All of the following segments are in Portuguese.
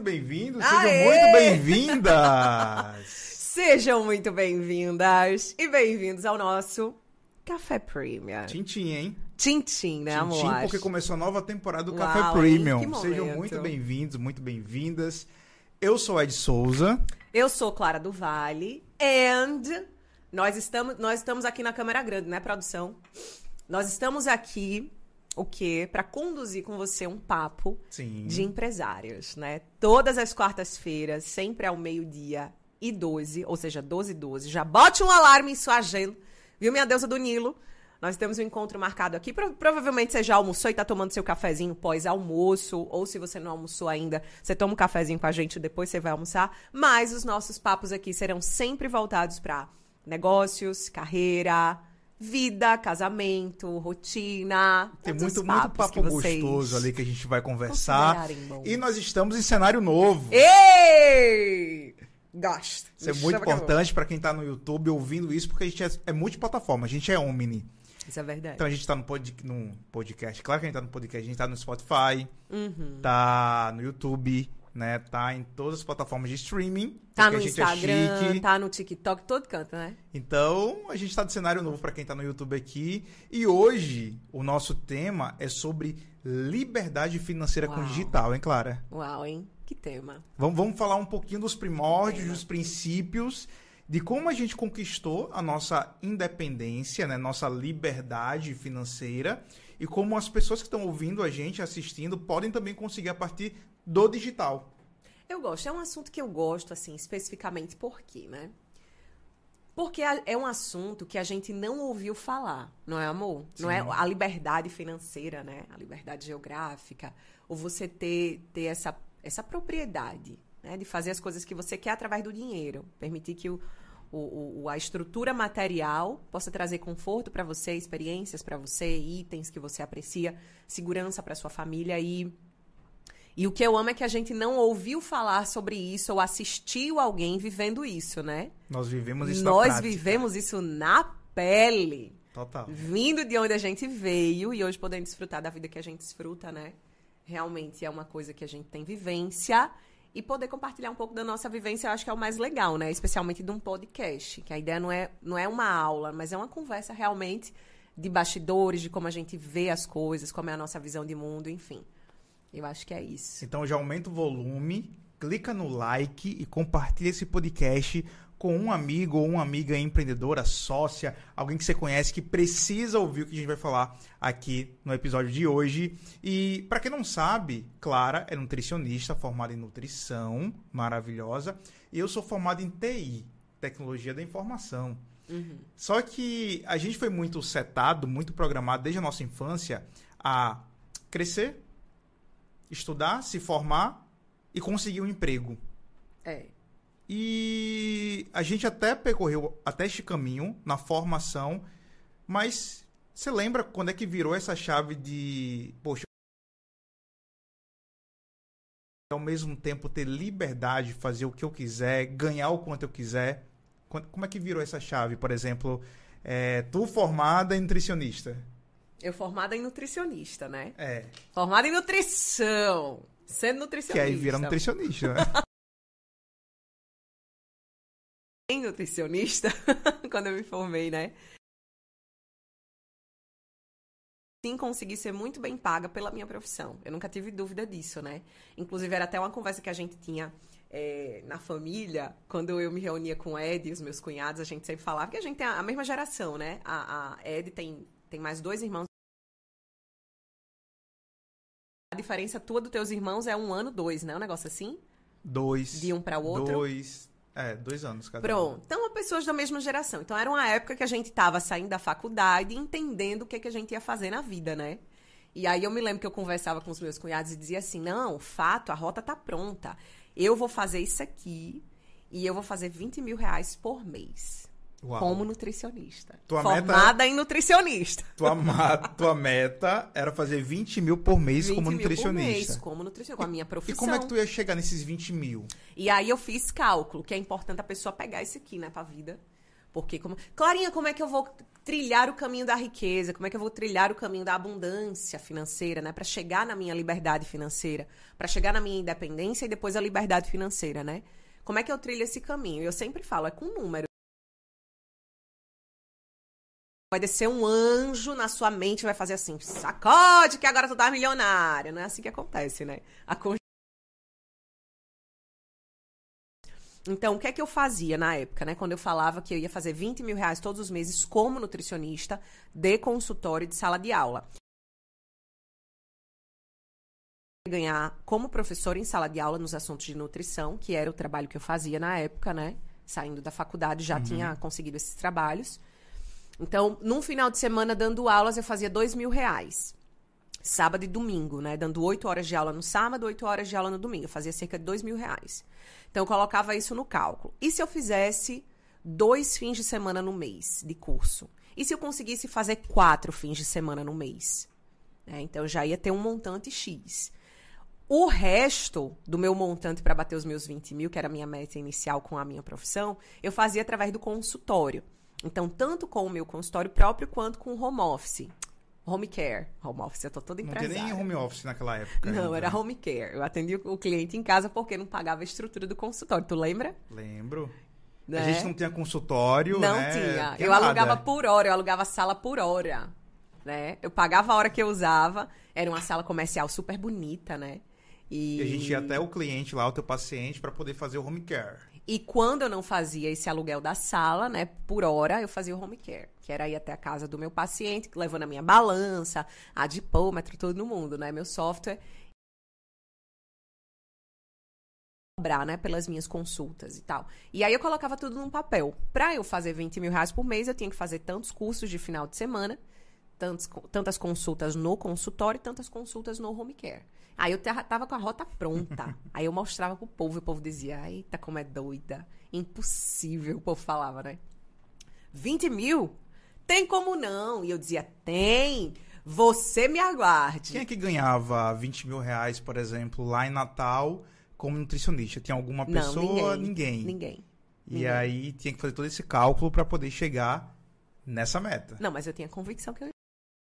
bem-vindos, Aê! sejam muito bem-vindas! Sejam muito bem-vindas e bem-vindos ao nosso Café Premium. Tintim, hein? Tintim, né, amor? Tintim, porque começou a nova temporada do Uau, Café hein? Premium. Que momento. Sejam muito bem-vindos, muito bem-vindas. Eu sou Ed Souza. Eu sou Clara do Vale. And nós estamos aqui na Câmara Grande, né, produção? Nós estamos aqui, o quê? Para conduzir com você um papo de empresários, né? Todas as quartas-feiras, sempre ao 12:12, ou seja, 12:12. Já bote um alarme em sua agenda, viu, minha deusa do Nilo? Nós temos um encontro marcado aqui. Provavelmente você já almoçou e tá tomando seu cafezinho pós-almoço. Ou se você não almoçou ainda, você toma um cafezinho com a gente e depois você vai almoçar. Mas os nossos papos aqui serão sempre voltados para negócios, carreira, vida, casamento, rotina. Tem muito papo gostoso ali que a gente vai conversar. E nós estamos em cenário novo. Ei! Gosto. Isso é muito importante para quem tá no YouTube ouvindo isso, porque a gente é multiplataforma, a gente é omni. Isso é verdade. Então a gente tá no podcast. Claro que a gente tá no podcast, a gente tá no Spotify, tá no YouTube, né? Tá em todas as plataformas de streaming. Tá no Instagram, tá no TikTok, todo canto, né? Então, a gente tá no cenário novo pra quem tá no YouTube aqui. E hoje, o nosso tema é sobre liberdade financeira com digital, hein, Clara? Uau, hein? Que tema. Vamos falar um pouquinho dos primórdios, dos princípios, de como a gente conquistou a nossa independência, né? Nossa liberdade financeira. E como as pessoas que estão ouvindo a gente, assistindo, podem também conseguir a partir do digital. Eu gosto. É um assunto que eu gosto, assim, especificamente por quê, né? Porque é um assunto que a gente não ouviu falar, não é, amor? Sim. Não é a liberdade financeira, né? A liberdade geográfica. Ou você ter essa propriedade, né? De fazer as coisas que você quer através do dinheiro. Permitir que a estrutura material possa trazer conforto para você, experiências para você, itens que você aprecia, segurança para sua família. E o que eu amo é que a gente não ouviu falar sobre isso ou assistiu alguém vivendo isso, né? Nós vivemos isso na prática. Nós vivemos isso na pele. Total. Vindo de onde a gente veio e hoje podendo desfrutar da vida que a gente desfruta, né? Realmente é uma coisa que a gente tem vivência e poder compartilhar um pouco da nossa vivência eu acho que é o mais legal, né? Especialmente de um podcast, que a ideia não é uma aula, mas é uma conversa realmente de bastidores, de como a gente vê as coisas, como é a nossa visão de mundo, enfim. Eu acho que é isso. Então já aumenta o volume, clica no like e compartilha esse podcast com um amigo ou uma amiga empreendedora, sócia, alguém que você conhece que precisa ouvir o que a gente vai falar aqui no episódio de hoje. E para quem não sabe, Clara é nutricionista, formada em nutrição, maravilhosa. E eu sou formado em TI, Tecnologia da Informação. Só que a gente foi muito setado, muito programado desde a nossa infância a crescer, estudar, se formar e conseguir um emprego. E a gente até percorreu até este caminho na formação, mas você lembra quando é que virou essa chave de, poxa, ao mesmo tempo ter liberdade, fazer o que eu quiser, ganhar o quanto eu quiser? Como é que virou essa chave, por exemplo, tu formada em nutricionista? Eu formada em nutricionista, né? Formada em nutrição, sendo nutricionista. Que aí vira nutricionista, né? Em nutricionista, quando eu me formei, né? Sim, consegui ser muito bem paga pela minha profissão. Eu nunca tive dúvida disso, né? Inclusive, era até uma conversa que a gente tinha na família, quando eu me reunia com o Ed e os meus cunhados, a gente sempre falava que a gente tem a mesma geração, né? A Ed tem mais 2 irmãos. A diferença tua dos teus irmãos é 1 ano, 2, né? Um negócio assim? 2. De um para o outro? 2 anos cada Pronto. Então, pessoas da mesma geração. Então, era uma época que a gente tava saindo da faculdade e entendendo o que a gente ia fazer na vida, né? E aí, eu me lembro que eu conversava com os meus cunhados e dizia assim, não, fato, a rota tá pronta. Eu vou fazer isso aqui e eu vou fazer 20 mil reais por mês. Uau. Como nutricionista. Formada em nutricionista. Tua meta era fazer 20 mil por mês como nutricionista. 20 mil por mês como nutricionista, com a minha profissão. E como é que tu ia chegar nesses 20 mil? E aí eu fiz cálculo, que é importante a pessoa pegar isso aqui, né, pra vida. Porque, Clarinha, como é que eu vou trilhar o caminho da riqueza? Como é que eu vou trilhar o caminho da abundância financeira, né? Para chegar na minha liberdade financeira, para chegar na minha independência e depois a liberdade financeira, né? Como é que eu trilho esse caminho? Eu sempre falo, é com número. Vai descer um anjo na sua mente e vai fazer assim, sacode que agora tu tá milionária. Não é assim que acontece, né? Então, o que é que eu fazia na época, né? Quando eu falava que eu ia fazer 20 mil reais todos os meses como nutricionista de consultório de sala de aula. Ganhar como professora em sala de aula nos assuntos de nutrição, que era o trabalho que eu fazia na época, né? Saindo da faculdade, já tinha conseguido esses trabalhos. Então, num final de semana, dando aulas, eu fazia 2 mil reais. Sábado e domingo, né? Dando 8 horas de aula no sábado, 8 horas de aula no domingo. Eu fazia cerca de 2 mil reais. Então, eu colocava isso no cálculo. E se eu fizesse 2 fins de semana no mês de curso? E se eu conseguisse fazer 4 fins de semana no mês? Então, eu já ia ter um montante X. O resto do meu montante para bater os meus 20 mil, que era a minha meta inicial com a minha profissão, eu fazia através do consultório. Então, tanto com o meu consultório próprio, quanto com o home office. Home care. Home office, eu tô toda empresária. Não tinha nem home office naquela época. Não, ainda. era home care. Eu atendia o cliente em casa porque não pagava a estrutura do consultório. Tu lembra? Lembro. Né? A gente não tinha consultório, não né? tinha. Tinha Eu nada. alugava por hora, eu alugava sala por hora. Né? Eu pagava a hora que eu usava. Era uma sala comercial super bonita, né? E a gente ia até o cliente lá, o teu paciente, para poder fazer o home care. E quando eu não fazia esse aluguel da sala, né, por hora, eu fazia o home care, que era ir até a casa do meu paciente, levando a minha balança, adipômetro, todo no mundo, né, meu software. Cobrar, né, pelas minhas consultas e tal. E aí eu colocava tudo num papel. Pra eu fazer 20 mil reais por mês, eu tinha que fazer tantos cursos de final de semana, tantas consultas no consultório e tantas consultas no home care. Aí eu tava com a rota pronta. Aí eu mostrava pro povo e o povo dizia, eita, como é doida. Impossível, o povo falava, né? 20 mil? Tem como não? E eu dizia, tem. Você me aguarde. Quem é que ganhava 20 mil reais, por exemplo, lá em Natal como nutricionista? Tinha alguma pessoa? Não, ninguém. E aí tinha que fazer todo esse cálculo para poder chegar nessa meta. Não, mas eu tinha convicção que eu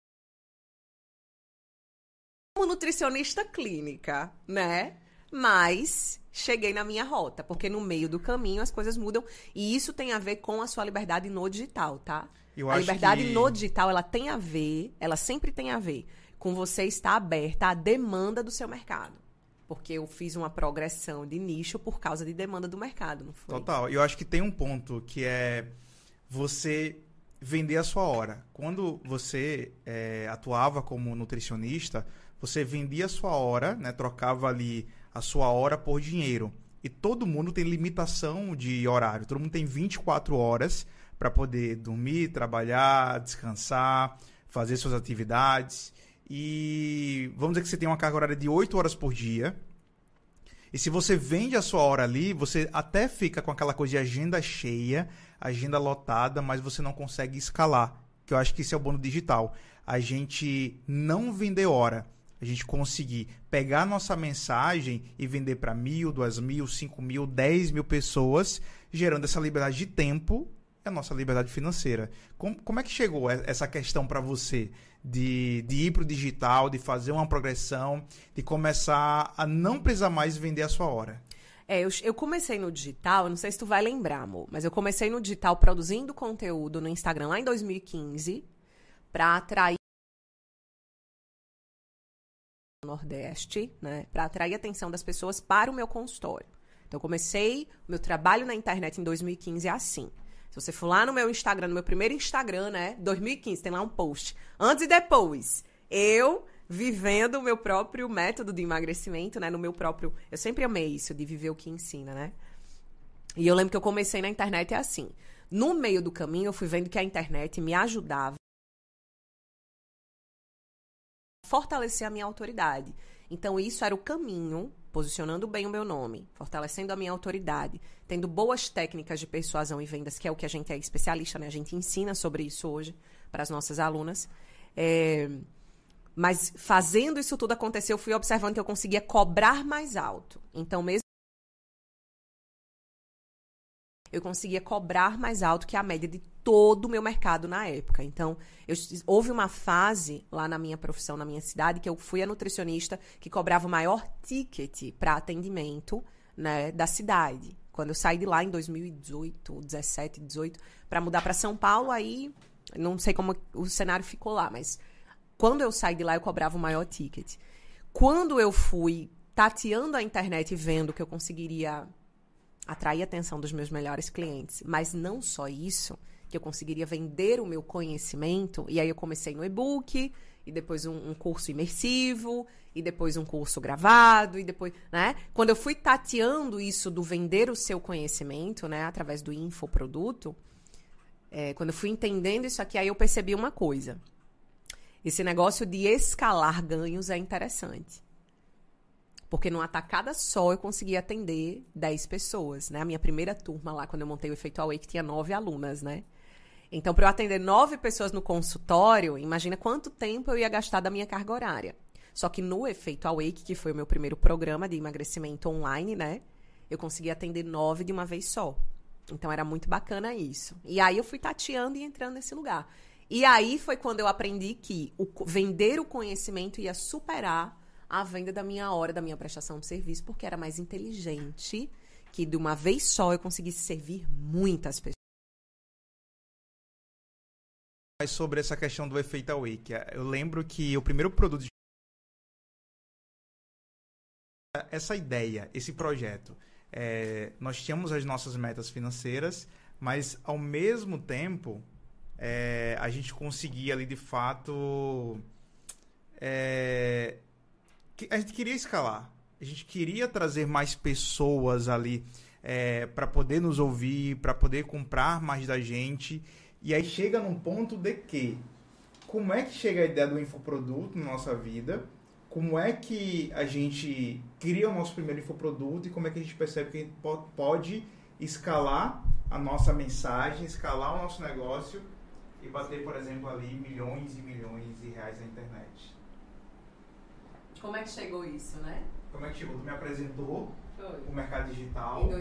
como nutricionista clínica, né? Mas cheguei na minha rota, porque no meio do caminho as coisas mudam e isso tem a ver com a sua liberdade no digital, tá? A liberdade no digital, ela sempre tem a ver com você estar aberta à demanda do seu mercado. Porque eu fiz uma progressão de nicho por causa de demanda do mercado, não foi? Total. Eu acho que tem um ponto que é você vender a sua hora. Quando você atuava como nutricionista, você vendia a sua hora, né? Trocava ali a sua hora por dinheiro. E todo mundo tem limitação de horário. Todo mundo tem 24 horas para poder dormir, trabalhar, descansar, fazer suas atividades. E vamos dizer que você tem uma carga horária de 8 horas por dia. E se você vende a sua hora ali, você até fica com aquela coisa de agenda cheia, agenda lotada, mas você não consegue escalar. Que eu acho que isso é o bônus digital. A gente não vender hora. A gente conseguir pegar a nossa mensagem e vender para 1.000, 2.000, 5.000, 10.000 pessoas, gerando essa liberdade de tempo e a nossa liberdade financeira. Como é que chegou essa questão para você de ir para o digital, de fazer uma progressão, de começar a não precisar mais vender a sua hora? Eu comecei no digital, eu não sei se tu vai lembrar, amor, mas eu comecei no digital produzindo conteúdo no Instagram lá em 2015 para atrair Nordeste, né, para atrair a atenção das pessoas para o meu consultório. Então, eu comecei o meu trabalho na internet em 2015 assim. Se você for lá no meu Instagram, no meu primeiro Instagram, né, 2015, tem lá um post. Antes e depois, eu vivendo o meu próprio método de emagrecimento, né, no meu próprio... Eu sempre amei isso, de viver o que ensina, né? E eu lembro que eu comecei na internet assim. No meio do caminho, eu fui vendo que a internet me ajudava fortalecer a minha autoridade. Então, isso era o caminho, posicionando bem o meu nome, fortalecendo a minha autoridade, tendo boas técnicas de persuasão e vendas, que é o que a gente é especialista, né? A gente ensina sobre isso hoje para as nossas alunas. Mas fazendo isso tudo acontecer, eu fui observando que eu conseguia cobrar mais alto. Então, mesmo eu conseguia cobrar mais alto que a média de todo o meu mercado na época. Então, houve uma fase lá na minha profissão, na minha cidade, que eu fui a nutricionista que cobrava o maior ticket para atendimento, né, da cidade. Quando eu saí de lá em 2018, 17, 18, para mudar para São Paulo, aí não sei como o cenário ficou lá, mas quando eu saí de lá, eu cobrava o maior ticket. Quando eu fui tateando a internet e vendo que eu conseguiria atrair a atenção dos meus melhores clientes, mas não só isso, que eu conseguiria vender o meu conhecimento, e aí eu comecei no e-book, e depois um curso imersivo, e depois um curso gravado, e depois, né? Quando eu fui tateando isso do vender o seu conhecimento, né, através do infoproduto, quando eu fui entendendo isso aqui, aí eu percebi uma coisa. Esse negócio de escalar ganhos é interessante. Porque numa tacada só eu consegui atender 10 pessoas, né? A minha primeira turma lá, quando eu montei o Efeito Awake, tinha 9 alunas, né? Então, para eu atender 9 pessoas no consultório, imagina quanto tempo eu ia gastar da minha carga horária. Só que no Efeito Awake, que foi o meu primeiro programa de emagrecimento online, né? Eu consegui atender 9 de uma vez só. Então, era muito bacana isso. E aí, eu fui tateando e entrando nesse lugar. E aí, foi quando eu aprendi que vender o conhecimento ia superar a venda da minha hora, da minha prestação de serviço, porque era mais inteligente, que de uma vez só eu conseguisse servir muitas pessoas. Mas sobre essa questão do Efeito Awake, eu lembro que o primeiro produto... Essa ideia, esse projeto, nós tínhamos as nossas metas financeiras, mas ao mesmo tempo, a gente conseguia ali de fato... a gente queria escalar, a gente queria trazer mais pessoas ali para poder nos ouvir, para poder comprar mais da gente. E aí chega num ponto de que, como é que chega a ideia do infoproduto na nossa vida, como é que a gente cria o nosso primeiro infoproduto e como é que a gente percebe que a gente pode escalar a nossa mensagem, escalar o nosso negócio e bater, por exemplo, ali milhões e milhões de reais na internet. Como é que chegou isso, né? Como é que chegou? Tu me apresentou o mercado digital. Em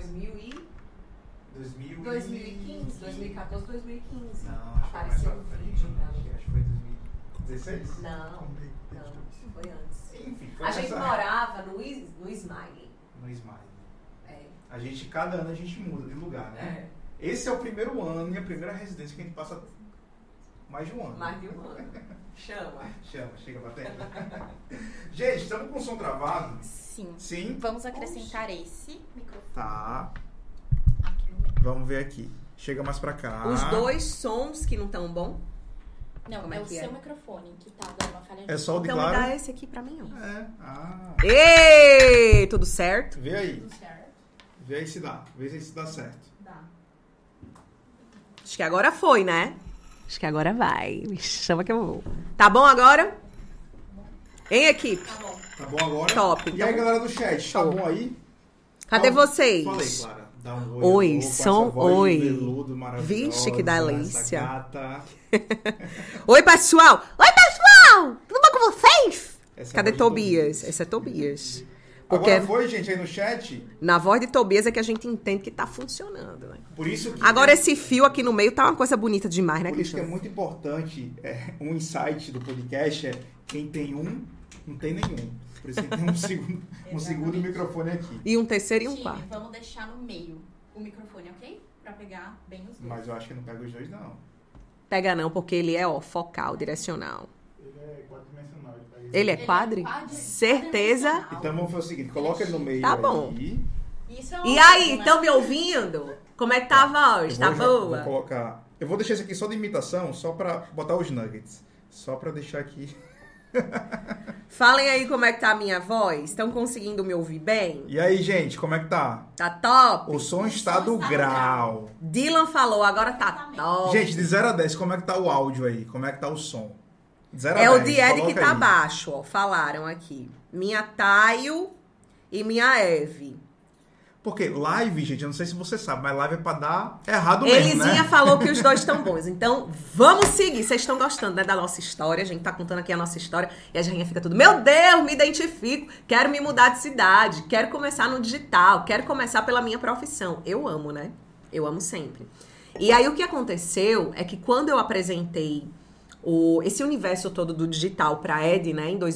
2015, 2014, 2015. Não, acho apareceu que foi um vídeo pra mim. Acho que foi 2016? Não, foi antes. Enfim, foi a gente morava no Smiley. No Smiley. Cada ano a gente muda de lugar, né? Esse é o primeiro ano e a primeira residência que a gente passa mais de um ano. Mais de um ano. Chama, chega batendo. Gente, estamos com o som travado? Sim. Vamos acrescentar esse microfone. Tá. Aqui no meio. Vamos ver aqui. Chega mais pra cá. Os dois sons que não estão bom? Não, como é o que seu microfone que tá dando uma falha. É só o de então claro? Então dá esse aqui pra mim, ó. Ei! Tudo certo? Vê aí. Tudo certo. Vê aí se dá. Vê se dá certo. Dá. Acho que agora foi, né? Acho que agora vai. Me chama que eu vou. Tá bom agora? Hein, equipe? Tá bom. Tá bom agora? Top. E aí, galera do chat, tá bom aí? Cadê vocês? Falei, Clara. Dá um Oi, oi som, oi. Vixe, que delícia. Gata. Oi, pessoal. Oi, pessoal. Tudo bom com vocês? Cadê Tobias? Esse é Tobias. Porque agora foi, gente, aí no chat? Na voz de Tobias é que a gente entende que tá funcionando, né? Por isso que... Agora esse fio aqui no meio tá uma coisa bonita demais, né, Por isso que é muito importante, um insight do podcast quem tem um, não tem nenhum. Por isso que tem um segundo microfone aqui. E um terceiro e um quarto. Vamos deixar no meio o microfone, ok? Pra pegar bem os dois. Mas eu acho que não pega os dois, não. Pega não, porque ele é, focal, direcional. Ele é quadridimensional. Ele é quadri? Certeza? Então vamos fazer o seguinte, coloca ele no meio. Tá bom. Aí. Isso é E aí, estão me ouvindo? Como é que tá a voz? Tá boa? Vou colocar... Eu vou deixar isso aqui só de imitação, só pra botar os nuggets. Só pra deixar aqui... Falem aí como é que tá a minha voz. Estão conseguindo me ouvir bem? E aí, gente, como é que tá? Tá top? O som está do grau. Dylan falou, agora tá top. Gente, de 0 a 10, como é que tá o áudio aí? Como é que tá o som? De 0 a 10, o Died que tá aí. baixo, ó. Falaram aqui. Minha Taio e minha Eve. Porque live, gente, eu não sei se você sabe, mas live é pra dar errado mesmo, Elisinha né? falou que os dois estão bons. Então, vamos seguir. Vocês estão gostando, né, da nossa história. A gente tá contando aqui a nossa história. E a Jainha fica tudo, meu Deus, me identifico. Quero me mudar de cidade. Quero começar no digital. Quero começar pela minha profissão. Eu amo, né? Eu amo sempre. E aí o que aconteceu é que quando eu apresentei esse universo todo do digital pra Ed, né, em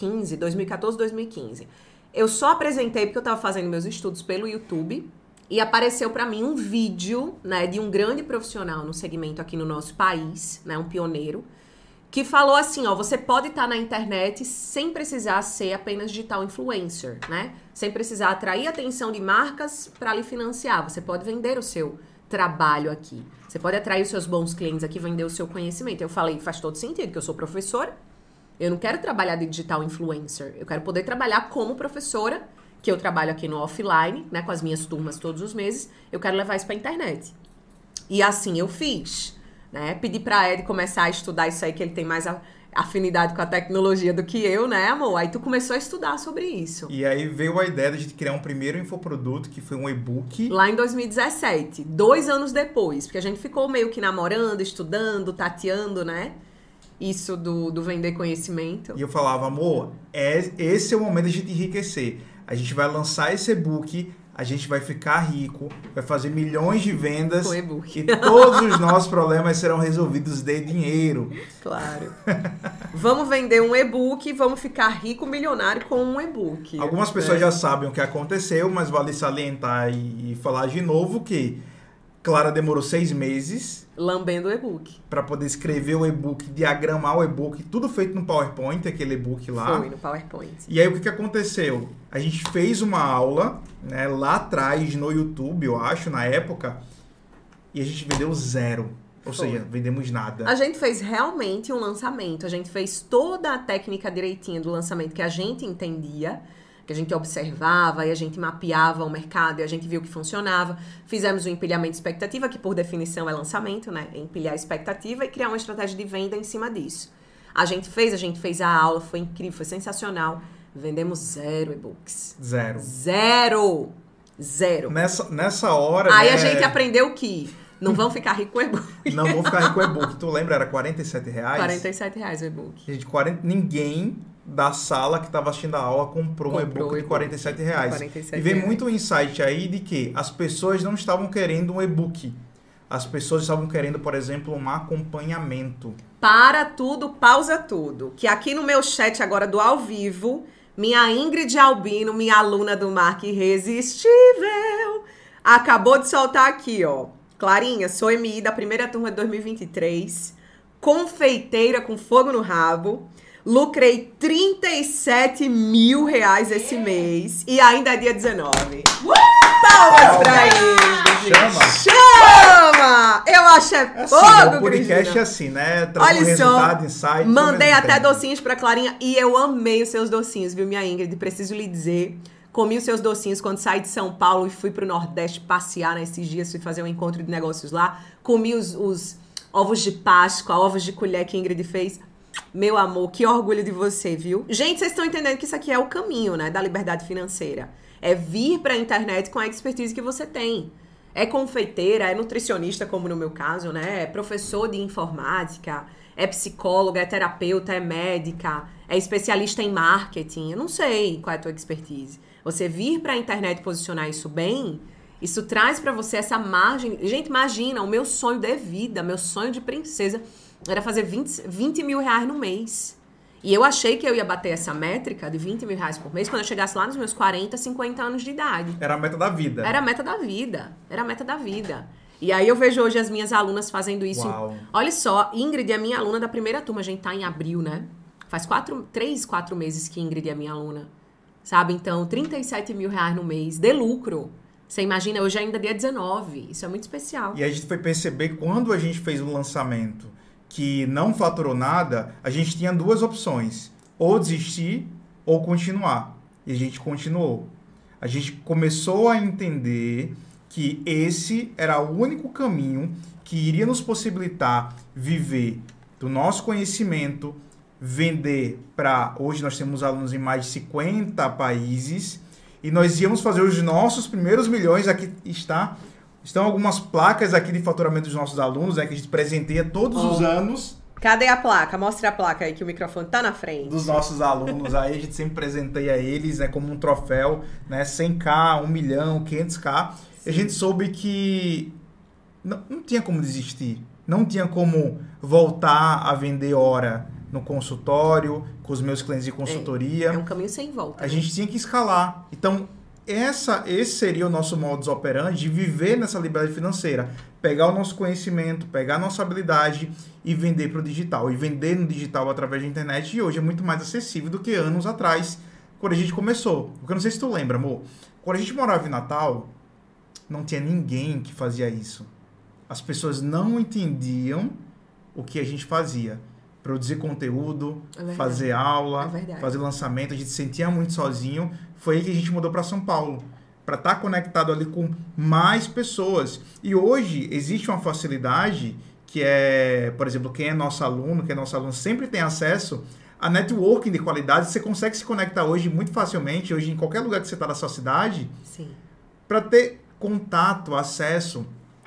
2014, 2015, eu só apresentei porque eu tava fazendo meus estudos pelo YouTube e apareceu pra mim um vídeo, né, de um grande profissional no segmento aqui no nosso país, né, um pioneiro, que falou assim, ó, você pode estar na internet sem precisar ser apenas digital influencer, né? Sem precisar atrair a atenção de marcas para lhe financiar. Você pode vender o seu trabalho aqui. Você pode atrair os seus bons clientes aqui, vender o seu conhecimento. Eu falei, faz todo sentido, que eu sou professora. Eu não quero trabalhar de digital influencer. Eu quero poder trabalhar como professora, que eu trabalho aqui no offline, né? Com as minhas turmas todos os meses. Eu quero levar isso para a internet. E assim eu fiz. Né? Pedi pra Ed começar a estudar isso aí, que ele tem mais afinidade com a tecnologia do que eu, né, amor? Aí tu começou a estudar sobre isso. E aí veio a ideia de a gente criar um primeiro infoproduto, que foi um e-book. Lá em 2017, 2 anos depois, porque a gente ficou meio que namorando, estudando, tateando, né? Isso do vender conhecimento. E eu falava, amor, esse é o momento da gente enriquecer. A gente vai lançar esse e-book, a gente vai ficar rico, vai fazer milhões de vendas com e-book. E todos os nossos problemas serão resolvidos de dinheiro. Claro. Vamos vender um e-book, vamos ficar rico, milionário com um e-book. Algumas pessoas já sabem o que aconteceu, mas vale salientar e falar de novo que Clara demorou 6 meses lambendo o e-book para poder escrever o e-book, diagramar o e-book, tudo feito no PowerPoint, aquele e-book lá. Foi no PowerPoint. E aí o que aconteceu? A gente fez uma aula, né, lá atrás no YouTube, eu acho, na época, e a gente vendeu 0. Ou seja, vendemos nada. A gente fez realmente um lançamento, a gente fez toda a técnica direitinha do lançamento que a gente entendia, que a gente observava e a gente mapeava o mercado e a gente viu que funcionava. Fizemos o empilhamento de expectativa, que por definição é lançamento, né? É empilhar a expectativa e criar uma estratégia de venda em cima disso. A gente fez a aula, foi incrível, foi sensacional. Vendemos 0 e-books. 0. 0. Nessa hora... Aí né, a gente aprendeu que não vão ficar ricos com e-book. Não vão ficar ricos com e-book. Tu lembra? Era R$47? R$47 o e-book. Gente, ninguém da sala que estava assistindo a aula comprou um e-book de R$47. E vem muito o insight aí de que as pessoas não estavam querendo um e-book. As pessoas estavam querendo, por exemplo, um acompanhamento. Para tudo, pausa tudo. Que aqui no meu chat agora do ao vivo, minha Ingrid Albino, minha aluna do Marca Irresistível, acabou de soltar aqui, ó. Clarinha, sou EMI da primeira turma de 2023, confeiteira com fogo no rabo, lucrei R$37 mil esse mês e ainda é dia 19. Palmas pra ele! Chama! Eu acho fogo, o podcast Cristina. é assim, né? Traz um resultado, insight. Mandei até docinhos pra Clarinha e eu amei os seus docinhos, viu, minha Ingrid? Preciso lhe dizer... Comi os seus docinhos quando saí de São Paulo e fui pro Nordeste passear nesses dias, fui fazer um encontro de negócios lá. Comi os ovos de Páscoa, ovos de colher que a Ingrid fez. Meu amor, que orgulho de você, viu? Gente, vocês estão entendendo que isso aqui é o caminho, né, da liberdade financeira. É vir pra internet com a expertise que você tem. É confeiteira, é nutricionista, como no meu caso, né? É professor de informática, é psicóloga, é terapeuta, é médica, é especialista em marketing. Eu não sei qual é a tua expertise. Você vir pra internet posicionar isso bem, isso traz pra você essa margem. Gente, imagina, o meu sonho de vida, meu sonho de princesa era fazer 20 mil reais no mês. E eu achei que eu ia bater essa métrica de 20 mil reais por mês quando eu chegasse lá nos meus 40, 50 anos de idade. Era a meta da vida. Era a meta da vida. Era a meta da vida. E aí eu vejo hoje as minhas alunas fazendo isso. Uau. Olha só, Ingrid é minha aluna da primeira turma. A gente tá em abril, né? Faz 3, 4 meses que Ingrid é minha aluna. Sabe? Então, 37 mil reais no mês de lucro. Você imagina, hoje ainda é dia 19. Isso é muito especial. E a gente foi perceber quando a gente fez o lançamento que não faturou nada, a gente tinha 2 opções. Ou desistir ou continuar. E a gente continuou. A gente começou a entender que esse era o único caminho que iria nos possibilitar viver do nosso conhecimento, vender para... Hoje nós temos alunos em mais de 50 países e nós íamos fazer os nossos primeiros milhões. Aqui estão algumas placas aqui de faturamento dos nossos alunos, né, que a gente presenteia todos os anos. Cadê a placa? Mostra a placa aí que o microfone tá na frente. Dos nossos alunos aí, a gente sempre presenteia eles, né, como um troféu, né, 100k, 1 milhão, 500k. Sim. E a gente soube que não tinha como desistir. Não tinha como voltar a vender hora no consultório, com os meus clientes de consultoria. É um caminho sem volta. A gente tinha que escalar. Então, esse seria o nosso modus operandi de viver nessa liberdade financeira. Pegar o nosso conhecimento, pegar a nossa habilidade e vender para o digital. E vender no digital através da internet. E hoje é muito mais acessível do que anos atrás, quando a gente começou. Porque eu não sei se tu lembra, amor. Quando a gente morava em Natal, não tinha ninguém que fazia isso. As pessoas não entendiam o que a gente fazia. Produzir conteúdo, fazer aula, fazer lançamento. A gente se sentia muito sozinho. Foi aí que a gente mudou para São Paulo. Para estar conectado ali com mais pessoas. E hoje existe uma facilidade que é, por exemplo, quem é nosso aluno, sempre tem acesso a networking de qualidade. Você consegue se conectar hoje muito facilmente, hoje em qualquer lugar que você está na sua cidade, para ter contato, acesso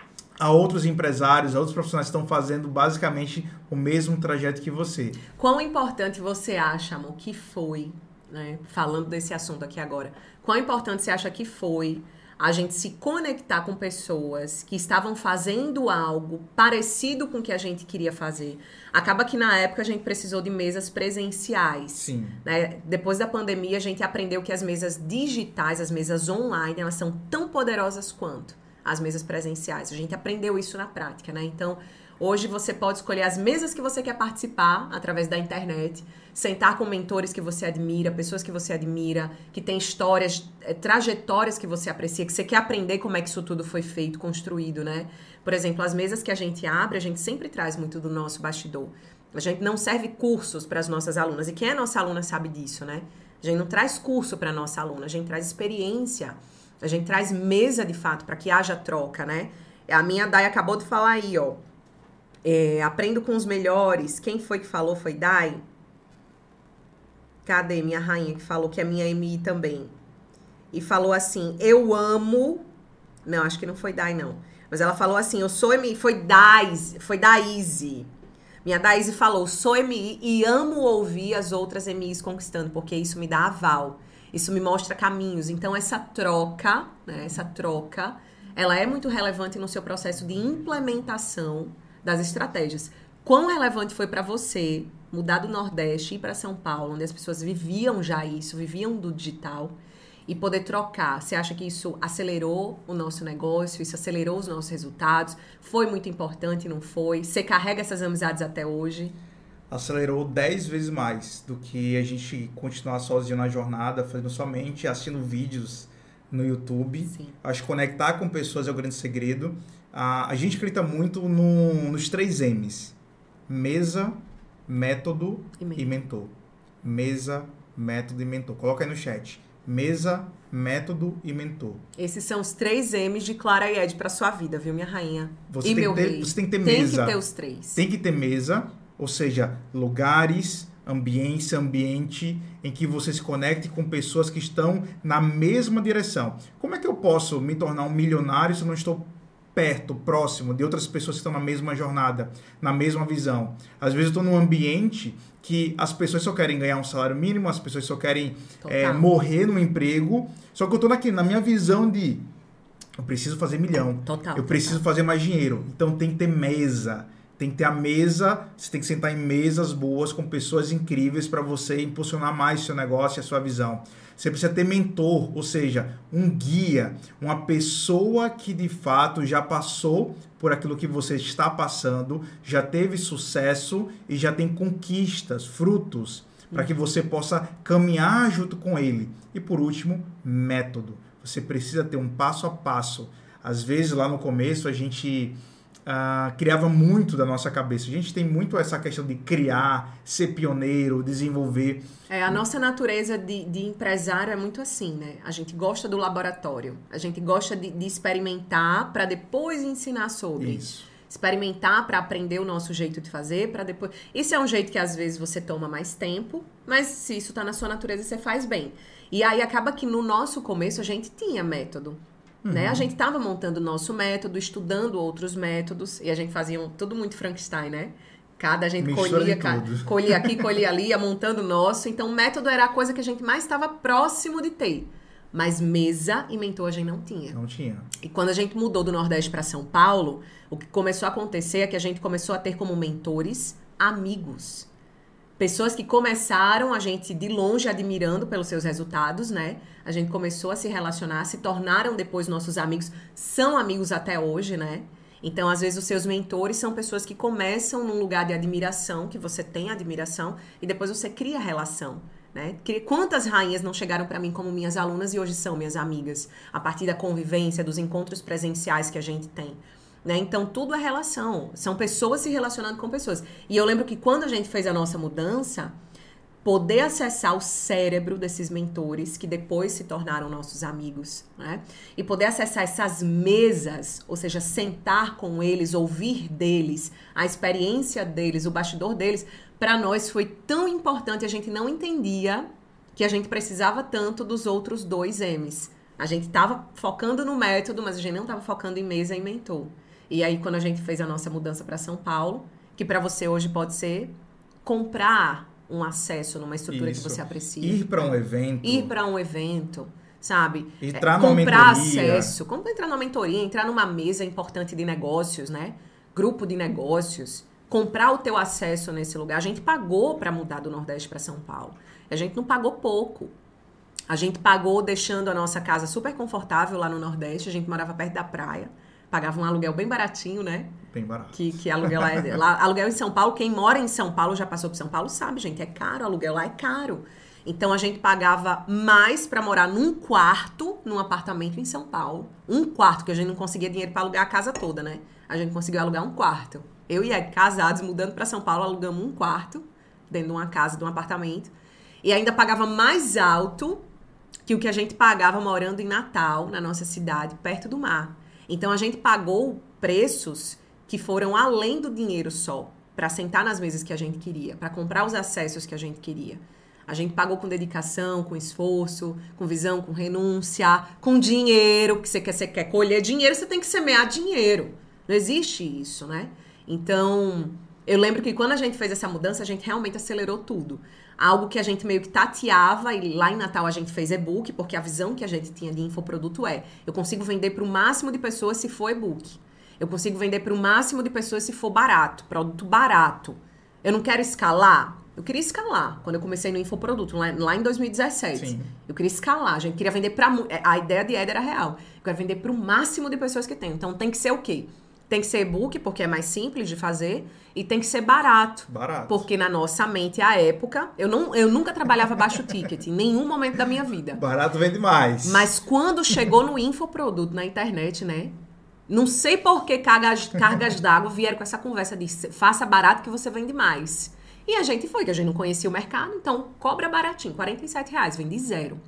a outros empresários, a outros profissionais que estão fazendo basicamente o mesmo trajeto que você. Quão importante você acha, amor, que foi, né, falando desse assunto aqui agora, quão importante você acha que foi a gente se conectar com pessoas que estavam fazendo algo parecido com o que a gente queria fazer? Acaba que na época a gente precisou de mesas presenciais. Sim. Né? Depois da pandemia a gente aprendeu que as mesas digitais, as mesas online, elas são tão poderosas quanto as mesas presenciais. A gente aprendeu isso na prática, né? Então, hoje você pode escolher as mesas que você quer participar através da internet, sentar com mentores que você admira, pessoas que você admira, que têm histórias, trajetórias que você aprecia, que você quer aprender como é que isso tudo foi feito, construído, né? Por exemplo, as mesas que a gente abre, a gente sempre traz muito do nosso bastidor. A gente não serve cursos para as nossas alunas. E quem é nossa aluna sabe disso, né? A gente não traz curso para a nossa aluna, a gente traz experiência. A gente traz mesa, de fato, para que haja troca, né? A minha Dai acabou de falar aí, ó. Aprendo com os melhores. Quem foi que falou? Foi Dai? Cadê minha rainha que falou que é minha MI também? E falou assim, eu amo... Não, acho que não foi Dai, não. Mas ela falou assim, eu sou MI. Foi Daíse. Minha Daíse falou, sou MI e amo ouvir as outras MIs conquistando, porque isso me dá aval. Isso me mostra caminhos. Então, essa troca, né, ela é muito relevante no seu processo de implementação das estratégias. Quão relevante foi para você mudar do Nordeste e ir para São Paulo, onde as pessoas viviam já isso, viviam do digital, e poder trocar? Você acha que isso acelerou o nosso negócio, isso acelerou os nossos resultados? Foi muito importante, não foi? Você carrega essas amizades até hoje? Acelerou 10 vezes mais do que a gente continuar sozinho na jornada, fazendo somente, assistindo vídeos no YouTube. Sim. Acho que conectar com pessoas é o grande segredo. A gente acredita muito nos 3 M's. Mesa, método e mentor. Mesa, método e mentor. Coloca aí no chat. Mesa, método e mentor. Esses são os 3 M's de Clara e Ed para sua vida, viu, minha rainha? Você tem que ter mesa. Tem que ter os 3. Tem que ter mesa. Ou seja, lugares, ambiente em que você se conecte com pessoas que estão na mesma direção. Como é que eu posso me tornar um milionário se eu não estou perto, próximo de outras pessoas que estão na mesma jornada, na mesma visão? Às vezes eu estou num ambiente que as pessoas só querem ganhar um salário mínimo, as pessoas só querem morrer no emprego, só que eu estou na minha visão de eu preciso fazer milhão, eu preciso fazer mais dinheiro, então tem que ter mesa. Tem que ter a mesa, você tem que sentar em mesas boas com pessoas incríveis para você impulsionar mais o seu negócio e a sua visão. Você precisa ter mentor, ou seja, um guia, uma pessoa que de fato já passou por aquilo que você está passando, já teve sucesso e já tem conquistas, frutos, para que você possa caminhar junto com ele. E por último, método. Você precisa ter um passo a passo. Às vezes lá no começo a gente... criava muito da nossa cabeça. A gente tem muito essa questão de criar, ser pioneiro, desenvolver. A nossa natureza de empresário é muito assim, né? A gente gosta do laboratório. A gente gosta de experimentar para depois ensinar sobre. Isso. Experimentar para aprender o nosso jeito de fazer, para depois... Isso é um jeito que às vezes você toma mais tempo, mas se isso tá na sua natureza, você faz bem. E aí acaba que no nosso começo a gente tinha método. Né? A gente estava montando o nosso método, estudando outros métodos, e a gente fazia tudo muito Frankenstein, né? A gente colhia aqui, colhia ali, ia montando o nosso. Então, o método era a coisa que a gente mais estava próximo de ter. Mas mesa e mentor a gente não tinha. Não tinha. E quando a gente mudou do Nordeste para São Paulo, o que começou a acontecer é que a gente começou a ter como mentores amigos. Pessoas que começaram a gente de longe admirando pelos seus resultados, né? A gente começou a se relacionar, se tornaram depois nossos amigos, são amigos até hoje, né? Então, às vezes, os seus mentores são pessoas que começam num lugar de admiração, que você tem admiração, e depois você cria relação, né? Quantas rainhas não chegaram para mim como minhas alunas e hoje são minhas amigas, a partir da convivência, dos encontros presenciais que a gente tem, né? Então, tudo é relação. São pessoas se relacionando com pessoas. E eu lembro que quando a gente fez a nossa mudança, poder acessar o cérebro desses mentores, que depois se tornaram nossos amigos, né? E poder acessar essas mesas, ou seja, sentar com eles, ouvir deles, a experiência deles, o bastidor deles, para nós foi tão importante, a gente não entendia que a gente precisava tanto dos outros 2 M's. A gente estava focando no método, mas a gente não estava focando em mesa e mentor. E aí, quando a gente fez a nossa mudança para São Paulo, que para você hoje pode ser comprar um acesso numa estrutura que você aprecia. Ir para um evento. Ir para um evento, sabe? Entrar numa comprar mentoria. acesso. Como entrar numa mentoria, entrar numa mesa importante de negócios, né? Grupo de negócios. Comprar o teu acesso nesse lugar. A gente pagou para mudar do Nordeste para São Paulo. A gente não pagou pouco. A gente pagou deixando a nossa casa super confortável lá no Nordeste. A gente morava perto da praia. Pagava um aluguel bem baratinho, né? Bem barato. Que aluguel lá, aluguel em São Paulo, quem mora em São Paulo, já passou por São Paulo, sabe, gente, é caro, aluguel lá é caro. Então, a gente pagava mais pra morar num quarto, num apartamento em São Paulo. Um quarto, que a gente não conseguia dinheiro pra alugar a casa toda, né? A gente conseguiu alugar um quarto. Eu e Ed, casados, mudando pra São Paulo, alugamos um quarto, dentro de uma casa, de um apartamento. E ainda pagava mais alto que o que a gente pagava morando em Natal, na nossa cidade, perto do mar. Então, a gente pagou preços que foram além do dinheiro só, para sentar nas mesas que a gente queria, para comprar os acessos que a gente queria. A gente pagou com dedicação, com esforço, com visão, com renúncia, com dinheiro, porque você quer colher dinheiro, você tem que semear dinheiro. Não existe isso, né? Então, eu lembro que quando a gente fez essa mudança, a gente realmente acelerou tudo. Algo que a gente meio que tateava, e lá em Natal a gente fez e-book, porque a visão que a gente tinha de infoproduto é: eu consigo vender para o máximo de pessoas se for e-book. Eu consigo vender para o máximo de pessoas se for barato, produto barato. Eu não quero escalar. Eu queria escalar quando eu comecei no infoproduto, lá em 2017. Sim. Eu queria escalar, a gente queria vender para... A ideia de Ed era real. Eu quero vender para o máximo de pessoas que tem. Então tem que ser o quê? Tem que ser e-book, porque é mais simples de fazer, e tem que ser barato. Barato. Porque na nossa mente, à época, eu nunca trabalhava baixo ticket, em nenhum momento da minha vida. Barato vende mais. Mas quando chegou no infoproduto na internet, né? Não sei por que cargas d'água vieram com essa conversa de faça barato que você vende mais. E a gente foi, que a gente não conhecia o mercado, então cobra baratinho, R$47, vende 0.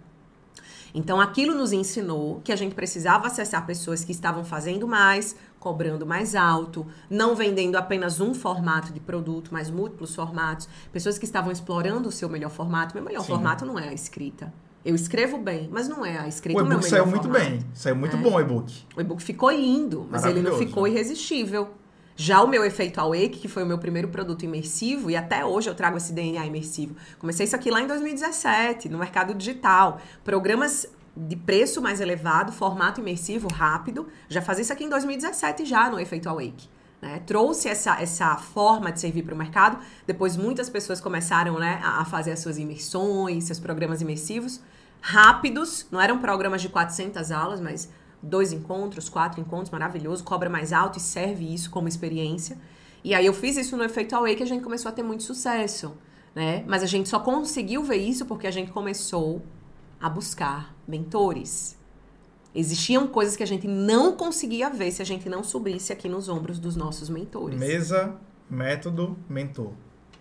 Então aquilo nos ensinou que a gente precisava acessar pessoas que estavam fazendo mais, cobrando mais alto, não vendendo apenas um formato de produto, mas múltiplos formatos, pessoas que estavam explorando o seu melhor formato. Meu melhor formato não é a escrita. Eu escrevo bem, mas não é a escrita o meu melhor formato. O e-book saiu muito bem, saiu muito bom o e-book. O e-book ficou lindo, mas ele não ficou irresistível. Já o meu efeito Awake, que foi o meu primeiro produto imersivo, e até hoje eu trago esse DNA imersivo. Comecei isso aqui lá em 2017, no mercado digital. Programas de preço mais elevado, formato imersivo, rápido. Já fazia isso aqui em 2017 já, no efeito Awake. Né? Trouxe essa forma de servir para o mercado. Depois muitas pessoas começaram, né, a fazer as suas imersões, seus programas imersivos rápidos. Não eram programas de 400 aulas, mas 2 encontros, 4 encontros, maravilhoso, cobra mais alto e serve isso como experiência. E aí eu fiz isso no efeito Awake e a gente começou a ter muito sucesso, né? Mas a gente só conseguiu ver isso porque a gente começou a buscar mentores. Existiam coisas que a gente não conseguia ver se a gente não subisse aqui nos ombros dos nossos mentores. Mesa, método, mentor.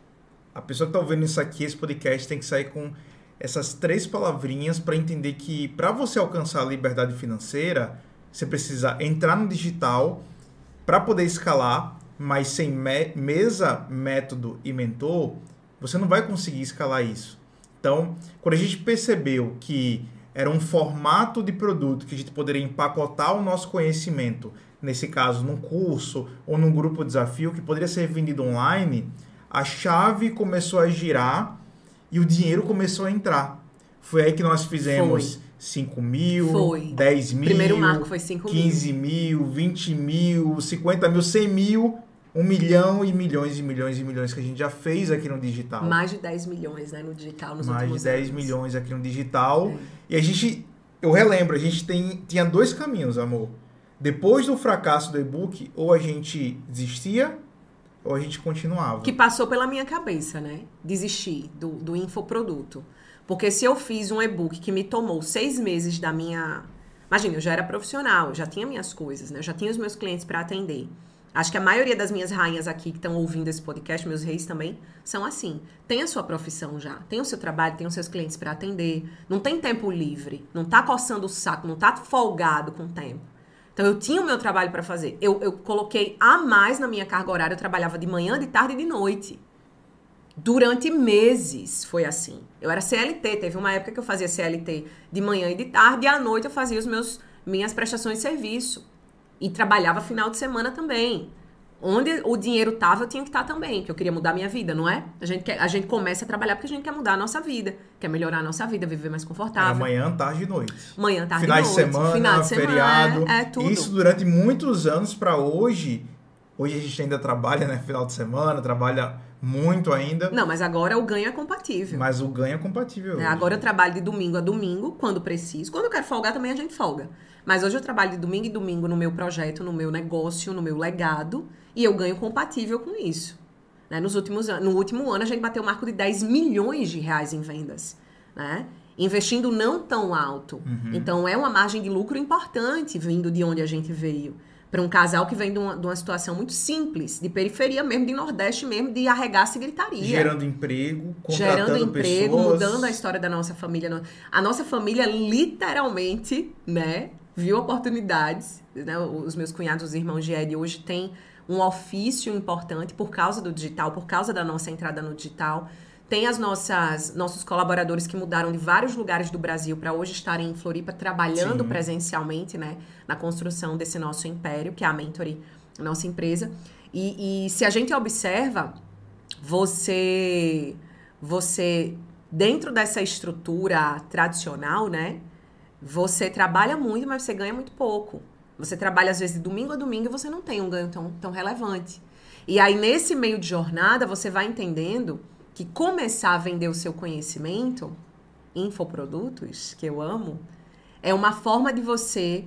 A pessoa que está ouvindo isso aqui, esse podcast, tem que sair com essas 3 palavrinhas para entender que para você alcançar a liberdade financeira, você precisa entrar no digital para poder escalar, mas sem mesa, método e mentor, você não vai conseguir escalar isso. Então, quando a gente percebeu que era um formato de produto que a gente poderia empacotar o nosso conhecimento, nesse caso, num curso ou num grupo de desafio que poderia ser vendido online, a chave começou a girar e o dinheiro começou a entrar. Foi aí que nós fizemos 5 mil, Foi. 10 mil, Primeiro marco foi 5 15 mil, 20 mil, 50 mil, 100 mil, 1 milhão e milhões e milhões e milhões que a gente já fez aqui no digital. Mais de 10 milhões, né, no digital nos Mais últimos de 10 anos. milhões aqui no digital. E a gente, eu relembro, a gente tinha 2 caminhos, amor. Depois do fracasso do e-book, ou a gente desistia, ou a gente continuava. Que passou pela minha cabeça, né? Desistir do infoproduto. Porque se eu fiz um e-book que me tomou 6 meses da minha... Imagina, eu já era profissional, eu já tinha minhas coisas, né? Eu já tinha os meus clientes para atender. Acho que a maioria das minhas rainhas aqui que estão ouvindo esse podcast, meus reis também, são assim. Tem a sua profissão já, tem o seu trabalho, tem os seus clientes para atender. Não tem tempo livre, não tá coçando o saco, não tá folgado com o tempo. Então, eu tinha o meu trabalho para fazer. Eu coloquei a mais na minha carga horária. Eu trabalhava de manhã, de tarde e de noite. Durante meses foi assim. Eu era CLT. Teve uma época que eu fazia CLT de manhã e de tarde. E à noite eu fazia minhas prestações de serviço. E trabalhava final de semana também. Onde o dinheiro estava, eu tinha que estar também. Porque eu queria mudar a minha vida, não é? A gente começa a trabalhar porque a gente quer mudar a nossa vida. Quer melhorar a nossa vida, viver mais confortável. Manhã, tarde e noite. Manhã, tarde Finais e noite. de semana, Final de semana, feriado. tudo. Isso durante muitos anos para hoje. Hoje a gente ainda trabalha, né? Final de semana, trabalha muito ainda. Não, mas agora o ganho é compatível. Mas o ganho é compatível. Agora eu trabalho de domingo a domingo, quando preciso. Quando eu quero folgar, também a gente folga. Mas hoje eu trabalho de domingo e domingo no meu projeto, no meu negócio, no meu legado. E eu ganho compatível com isso. Né? No último ano, a gente bateu o marco de 10 milhões de reais em vendas. Né? Investindo não tão alto. Então, é uma margem de lucro importante vindo de onde a gente veio. Para um casal que vem de uma situação muito simples, de periferia mesmo, de Nordeste mesmo, de arregaço e gritaria. Gerando emprego, contratando pessoas. Mudando a história da nossa família. A nossa família, literalmente, né, viu oportunidades. Né? Os meus cunhados, os irmãos de Ed, hoje têm um ofício importante por causa do digital, por causa da nossa entrada no digital. Tem nossos colaboradores que mudaram de vários lugares do Brasil para hoje estarem em Floripa trabalhando presencialmente, né, na construção desse nosso império, que é a Mentory, a nossa empresa. E se a gente observa, você dentro dessa estrutura tradicional, né, você trabalha muito, mas você ganha muito pouco. Você trabalha, às vezes, de domingo a domingo e você não tem um ganho tão relevante. E aí, nesse meio de jornada, você vai entendendo que começar a vender o seu conhecimento, infoprodutos, que eu amo, é uma forma de você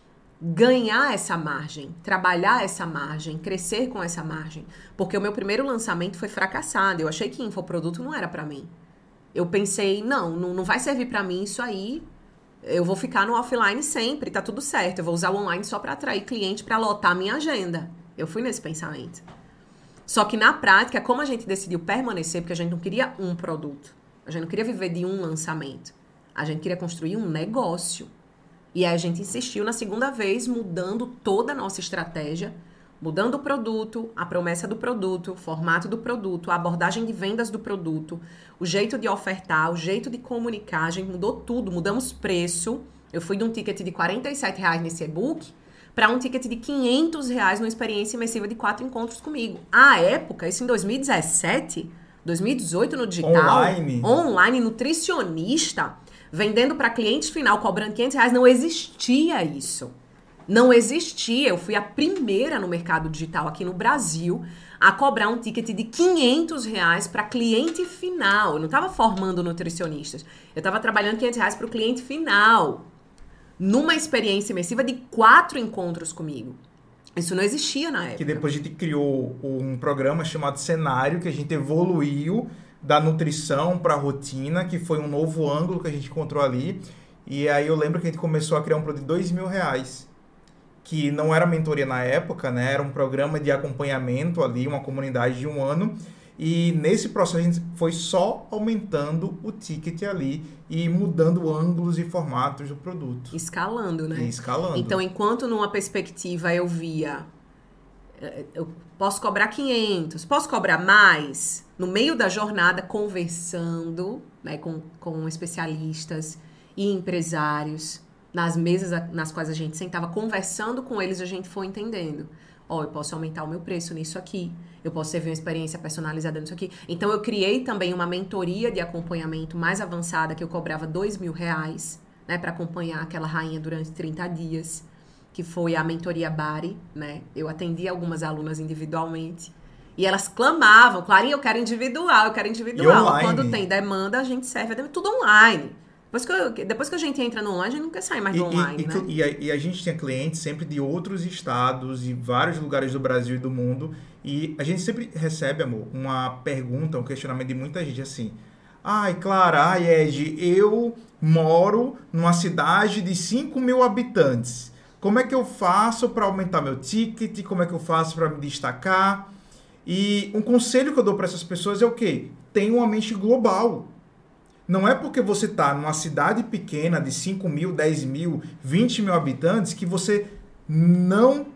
ganhar essa margem, trabalhar essa margem, crescer com essa margem. Porque o meu primeiro lançamento foi fracassado. Eu achei que infoproduto não era pra mim. Eu pensei, não vai servir pra mim isso aí. Eu vou ficar no offline sempre, tá tudo certo. Eu vou usar o online só para atrair cliente, para lotar a minha agenda. Eu fui nesse pensamento. Só que na prática, como a gente decidiu permanecer, porque a gente não queria um produto, a gente não queria viver de um lançamento, a gente queria construir um negócio. E aí a gente insistiu na segunda vez, mudando toda a nossa estratégia, mudando o produto, a promessa do produto, o formato do produto, a abordagem de vendas do produto, o jeito de ofertar, o jeito de comunicar, a gente mudou tudo, mudamos preço. Eu fui de um ticket de R$47 nesse e-book para um ticket de R$500 numa experiência imersiva de 4 encontros comigo. À época, isso em 2017, 2018 no digital, online, nutricionista, vendendo para cliente final, cobrando R$500, não existia isso. Não existia. Eu fui a primeira no mercado digital aqui no Brasil a cobrar um ticket de R$500 para cliente final. Eu não estava formando nutricionistas. Eu estava trabalhando R$500 para o cliente final. Numa experiência imersiva de 4 encontros comigo. Isso não existia na época. Que depois a gente criou um programa chamado Cenário, que a gente evoluiu da nutrição para a rotina, que foi um novo ângulo que a gente encontrou ali. E aí eu lembro que a gente começou a criar um produto de R$2.000. Que não era mentoria na época, né? Era um programa de acompanhamento ali, uma comunidade de 1 ano. E nesse processo a gente foi só aumentando o ticket ali e mudando ângulos e formatos do produto. Escalando, né? E escalando. Então, enquanto numa perspectiva eu via, eu posso cobrar 500, posso cobrar mais, no meio da jornada conversando, né, com especialistas e empresários, nas mesas nas quais a gente sentava, conversando com eles, a gente foi entendendo. Eu posso aumentar o meu preço nisso aqui. Eu posso servir uma experiência personalizada nisso aqui. Então, eu criei também uma mentoria de acompanhamento mais avançada, que eu cobrava R$2.000, né, para acompanhar aquela rainha durante 30 dias, que foi a mentoria Bari, né? Eu atendi algumas alunas individualmente. E elas clamavam, Clarinha, eu quero individual, eu quero individual. Quando tem demanda, a gente serve tudo online. Depois que a gente entra no online, a gente não quer sair mais do online, né? E a gente tinha clientes sempre de outros estados e vários lugares do Brasil e do mundo. E a gente sempre recebe, amor, uma pergunta, um questionamento de muita gente assim. Clara, Ed, eu moro numa cidade de 5 mil habitantes. Como é que eu faço para aumentar meu ticket? Como é que eu faço para me destacar? E um conselho que eu dou para essas pessoas é o quê? Tenha uma mente global. Não é porque você está numa cidade pequena de 5 mil, 10 mil, 20 mil habitantes que você não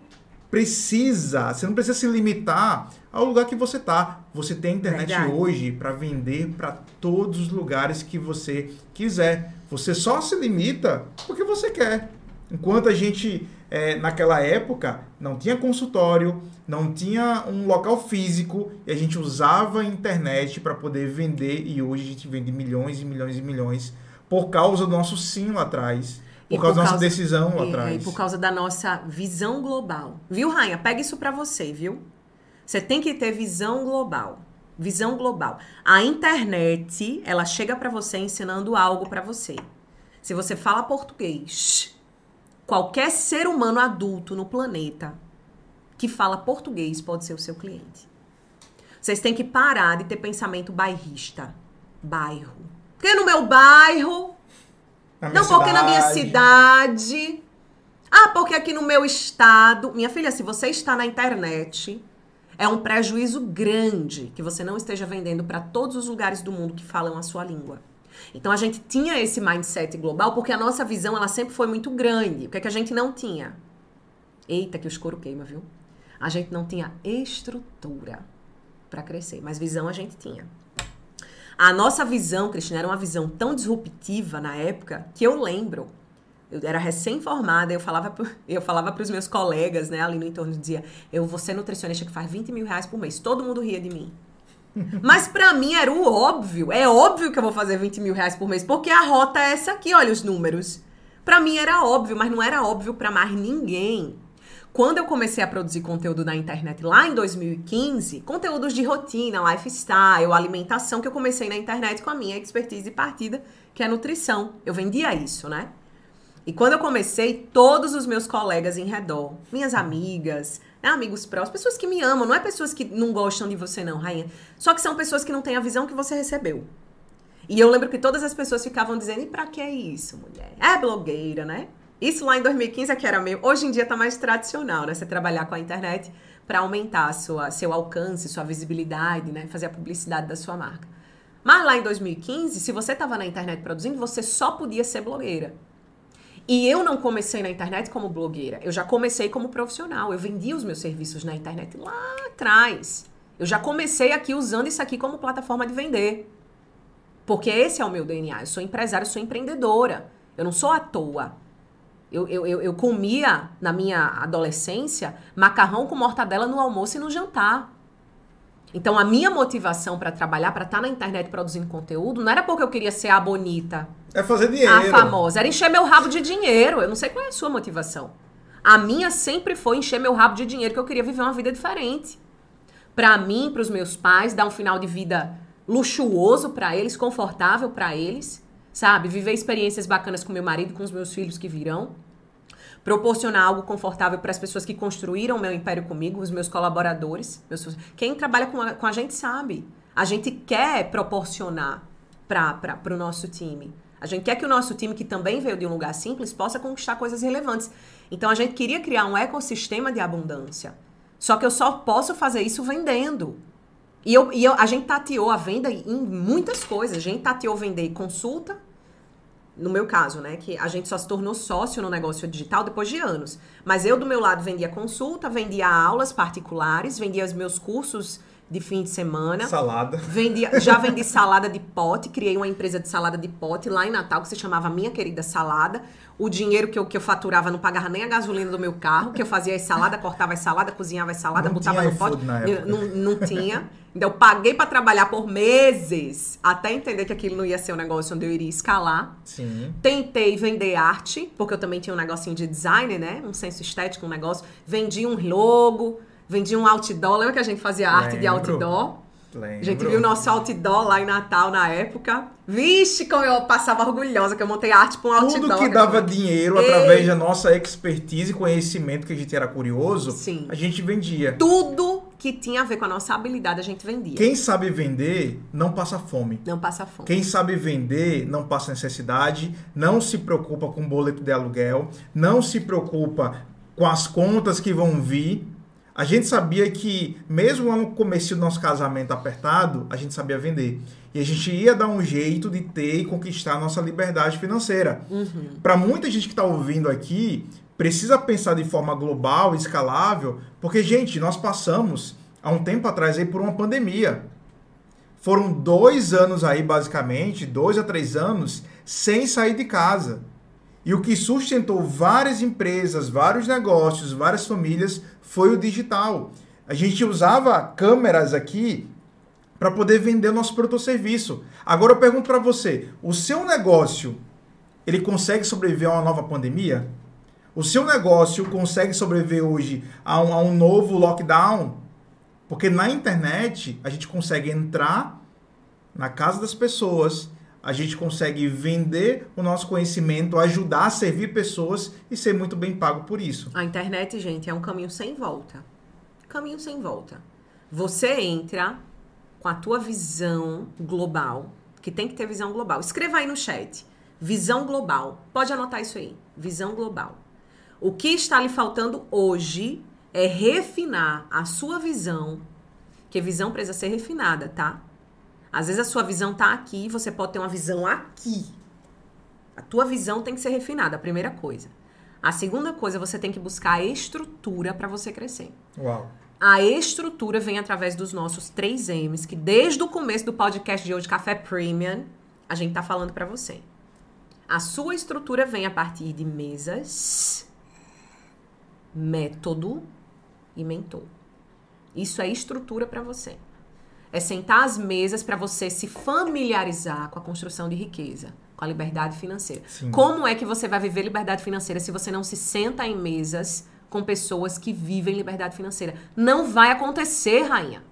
precisa se limitar ao lugar que você está. Você tem internet hoje para vender para todos os lugares que você quiser. Você só se limita porque você quer. Enquanto a gente, naquela época, não tinha consultório, não tinha um local físico, e a gente usava a internet para poder vender, e hoje a gente vende milhões e milhões e milhões por causa do nosso sim lá atrás, por causa da nossa decisão lá atrás. E por causa da nossa visão global. Viu, Rainha? Pega isso para você, viu? Você tem que ter visão global. Visão global. A internet, ela chega para você ensinando algo para você. Se você fala português, qualquer ser humano adulto no planeta que fala português pode ser o seu cliente. Vocês têm que parar de ter pensamento bairrista. Bairro. Porque no meu bairro... Porque na minha cidade... porque aqui no meu estado... Minha filha, se você está na internet, é um prejuízo grande que você não esteja vendendo para todos os lugares do mundo que falam a sua língua. Então, a gente tinha esse mindset global porque a nossa visão, ela sempre foi muito grande. O que é que a gente não tinha? Eita, que o escuro queima, viu? A gente não tinha estrutura para crescer, mas visão a gente tinha. A nossa visão, Cristina, era uma visão tão disruptiva na época que eu lembro, eu era recém-formada, eu falava para os meus colegas, né, ali no entorno, dizia, eu vou ser nutricionista que faz 20 mil reais por mês. Todo mundo ria de mim. Mas pra mim era o óbvio. É óbvio que eu vou fazer 20 mil reais por mês, porque a rota é essa aqui, olha os números. Pra mim era óbvio, mas não era óbvio pra mais ninguém. Quando eu comecei a produzir conteúdo na internet lá em 2015, conteúdos de rotina, lifestyle, alimentação, que eu comecei na internet com a minha expertise de partida, que é nutrição. Eu vendia isso, né? E quando eu comecei, todos os meus colegas em redor, minhas amigas, amigos próximos, pessoas que me amam, não é pessoas que não gostam de você não, rainha. Só que são pessoas que não têm a visão que você recebeu. E eu lembro que todas as pessoas ficavam dizendo, e pra que isso, mulher? É blogueira, né? Isso lá em 2015 é que era meio... Hoje em dia tá mais tradicional, né? Você trabalhar com a internet para aumentar seu alcance, sua visibilidade, né? Fazer a publicidade da sua marca. Mas lá em 2015, se você tava na internet produzindo, você só podia ser blogueira. E eu não comecei na internet como blogueira. Eu já comecei como profissional. Eu vendia os meus serviços na internet lá atrás. Eu já comecei aqui usando isso aqui como plataforma de vender. Porque esse é o meu DNA. Eu sou empresária, eu sou empreendedora. Eu não sou à toa. Eu comia, na minha adolescência, macarrão com mortadela no almoço e no jantar. Então, a minha motivação para trabalhar, para estar na internet produzindo conteúdo, não era porque eu queria ser a bonita. É fazer dinheiro. A famosa. Era encher meu rabo de dinheiro. Eu não sei qual é a sua motivação. A minha sempre foi encher meu rabo de dinheiro, que eu queria viver uma vida diferente. Para mim, para os meus pais, dar um final de vida luxuoso para eles, confortável para eles, sabe? Viver experiências bacanas com meu marido, com os meus filhos que virão. Proporcionar algo confortável para as pessoas que construíram o meu império comigo, os meus colaboradores. Quem trabalha com a gente sabe. A gente quer proporcionar para o nosso time. A gente quer que o nosso time, que também veio de um lugar simples, possa conquistar coisas relevantes. Então, a gente queria criar um ecossistema de abundância. Só que eu só posso fazer isso vendendo. A gente tateou a venda em muitas coisas. A gente tateou vender consulta. No meu caso, né, que a gente só se tornou sócio no negócio digital depois de anos. Mas eu, do meu lado, vendia consulta, vendia aulas particulares, vendia os meus cursos de fim de semana. Salada. Já vendi salada de pote, criei uma empresa de salada de pote lá em Natal, que se chamava Minha Querida Salada. O dinheiro que eu faturava não pagava nem a gasolina do meu carro, que eu fazia as saladas, cortava as saladas, cozinhava as saladas, botava no pote. Não tinha. Então eu paguei para trabalhar por meses, até entender que aquilo não ia ser um negócio onde eu iria escalar. Sim. Tentei vender arte, porque eu também tinha um negocinho de design, né? Um senso estético, um negócio. Vendi um logo, vendi um outdoor. Lembra que a gente fazia arte de outdoor? Lembro. A gente viu o nosso outdoor lá em Natal, na época. Vixe, como eu passava orgulhosa que eu montei arte para um outdoor. Tudo que dava dinheiro através da nossa expertise e conhecimento, que a gente era curioso, sim, a gente vendia. Tudo que tinha a ver com a nossa habilidade, a gente vendia. Quem sabe vender, não passa fome. Não passa fome. Quem sabe vender, não passa necessidade, não se preocupa com o boleto de aluguel, não se preocupa com as contas que vão vir. A gente sabia que, mesmo lá no começo do nosso casamento apertado, a gente sabia vender. E a gente ia dar um jeito de ter e conquistar a nossa liberdade financeira. Uhum. Para muita gente que está ouvindo aqui, precisa pensar de forma global, escalável, porque, gente, nós passamos, há um tempo atrás, aí, por uma pandemia. Foram 2 anos aí, basicamente, 2 a 3 anos, sem sair de casa. E o que sustentou várias empresas, vários negócios, várias famílias, foi o digital. A gente usava câmeras aqui para poder vender nosso produto ou serviço. Agora eu pergunto para você, o seu negócio, ele consegue sobreviver a uma nova pandemia? O seu negócio consegue sobreviver hoje a um novo lockdown? Porque na internet a gente consegue entrar na casa das pessoas, a gente consegue vender o nosso conhecimento, ajudar a servir pessoas e ser muito bem pago por isso. A internet, gente, é um caminho sem volta. Caminho sem volta. Você entra com a tua visão global, que tem que ter visão global. Escreva aí no chat. Visão global. Pode anotar isso aí. Visão global. O que está lhe faltando hoje é refinar a sua visão, porque visão precisa ser refinada, tá? Às vezes a sua visão tá aqui, você pode ter uma visão aqui. A tua visão tem que ser refinada, a primeira coisa. A segunda coisa, você tem que buscar a estrutura para você crescer. Uau. A estrutura vem através dos nossos 3 M's, que desde o começo do podcast de hoje, Café Premium, a gente tá falando para você. A sua estrutura vem a partir de mesas, método e mentor. Isso é estrutura para você. É sentar às mesas para você se familiarizar com a construção de riqueza, com a liberdade financeira. Sim. Como é que você vai viver liberdade financeira se você não se senta em mesas com pessoas que vivem liberdade financeira? Não vai acontecer, rainha.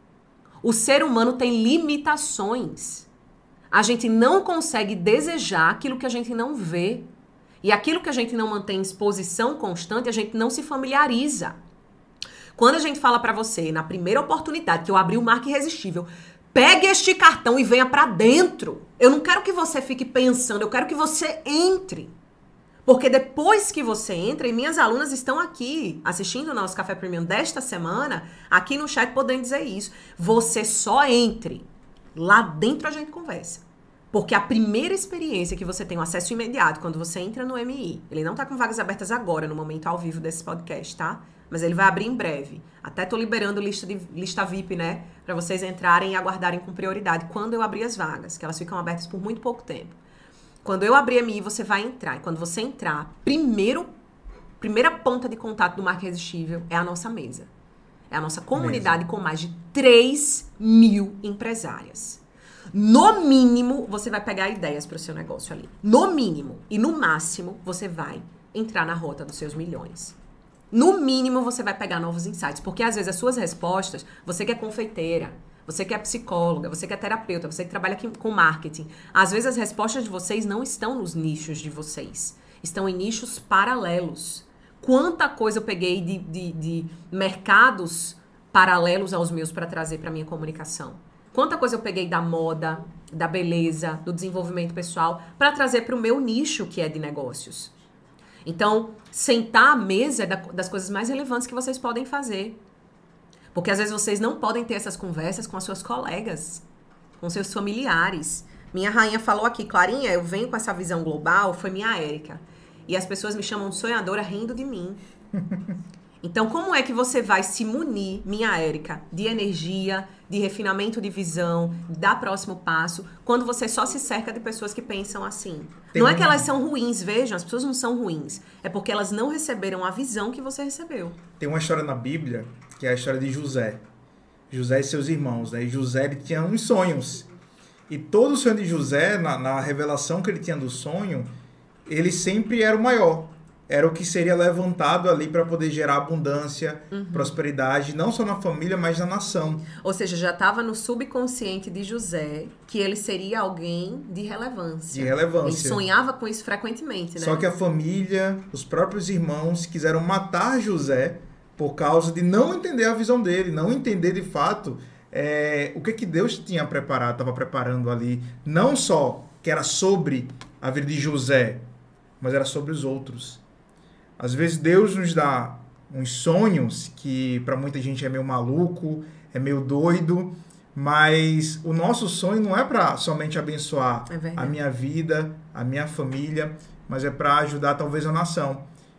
O ser humano tem limitações. A gente não consegue desejar aquilo que a gente não vê. E aquilo que a gente não mantém em exposição constante, a gente não se familiariza. Quando a gente fala pra você, na primeira oportunidade que eu abri o Marca Irresistível, pegue este cartão e venha pra dentro. Eu não quero que você fique pensando, eu quero que você entre. Porque depois que você entra, e minhas alunas estão aqui assistindo o nosso Café Premium desta semana, aqui no chat podendo dizer isso. Você só entre. Lá dentro a gente conversa. Porque a primeira experiência que você tem um acesso imediato, quando você entra no MI, ele não tá com vagas abertas agora, no momento ao vivo desse podcast, tá? Mas ele vai abrir em breve. Até tô liberando lista VIP, né? Pra vocês entrarem e aguardarem com prioridade quando eu abrir as vagas, que elas ficam abertas por muito pouco tempo. Quando eu abrir MI, você vai entrar. E quando você entrar, primeira ponta de contato do Marca Irresistível é a nossa mesa. É a nossa comunidade com mais de 3.000 empresárias. No mínimo, você vai pegar ideias para o seu negócio ali. No mínimo. E no máximo, você vai entrar na rota dos seus milhões. No mínimo, você vai pegar novos insights. Porque, às vezes, as suas respostas... Você que é confeiteira, você que é psicóloga, você que é terapeuta, você que trabalha aqui com marketing. Às vezes, as respostas de vocês não estão nos nichos de vocês. Estão em nichos paralelos. Quanta coisa eu peguei de mercados paralelos aos meus para trazer para minha comunicação. Quanta coisa eu peguei da moda, da beleza, do desenvolvimento pessoal para trazer para o meu nicho que é de negócios. Então, sentar à mesa é das coisas mais relevantes que vocês podem fazer. Porque às vezes vocês não podem ter essas conversas com as suas colegas, com seus familiares. Minha rainha falou aqui, Clarinha, eu venho com essa visão global, foi minha Érica. E as pessoas me chamam de sonhadora rindo de mim. Então, como é que você vai se munir, minha Érica, de energia, de refinamento de visão, dar próximo passo, quando você só se cerca de pessoas que pensam assim? Não é que elas são ruins, vejam, as pessoas não são ruins. É porque elas não receberam a visão que você recebeu. Tem uma história na Bíblia, que é a história de José. José e seus irmãos, né? E José, ele tinha uns sonhos. E todo o sonho de José, na revelação que ele tinha do sonho, ele sempre era o maior. Era o que seria levantado ali para poder gerar abundância, prosperidade, não só na família, mas na nação. Ou seja, já estava no subconsciente de José que ele seria alguém de relevância. De relevância. Ele sonhava com isso frequentemente, né? Só que a família, os próprios irmãos quiseram matar José por causa de não entender a visão dele, não entender de fato o que Deus tinha preparado, estava preparando ali. Não só que era sobre a vida de José, mas era sobre os outros. Às vezes Deus nos dá uns sonhos que para muita gente é meio maluco, é meio doido, mas o nosso sonho não é para somente abençoar a minha vida, a minha família, mas é para ajudar talvez a nação.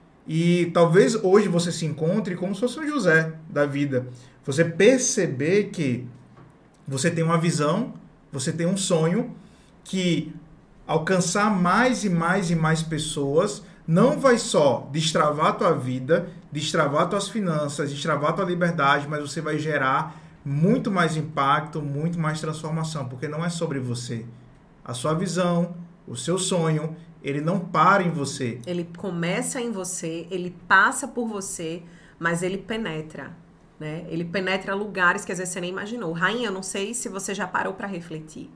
E talvez hoje você se encontre como se fosse um José da vida. Você perceber que você tem uma visão, você tem um sonho que alcançar mais e mais e mais pessoas não vai só destravar a tua vida, destravar tuas finanças, destravar tua liberdade, mas você vai gerar muito mais impacto, muito mais transformação, porque não é sobre você. A sua visão, o seu sonho, ele não para em você. Ele começa em você, ele passa por você, mas ele penetra, né? Ele penetra lugares que às vezes você nem imaginou. Rainha, eu não sei se você já parou para refletir.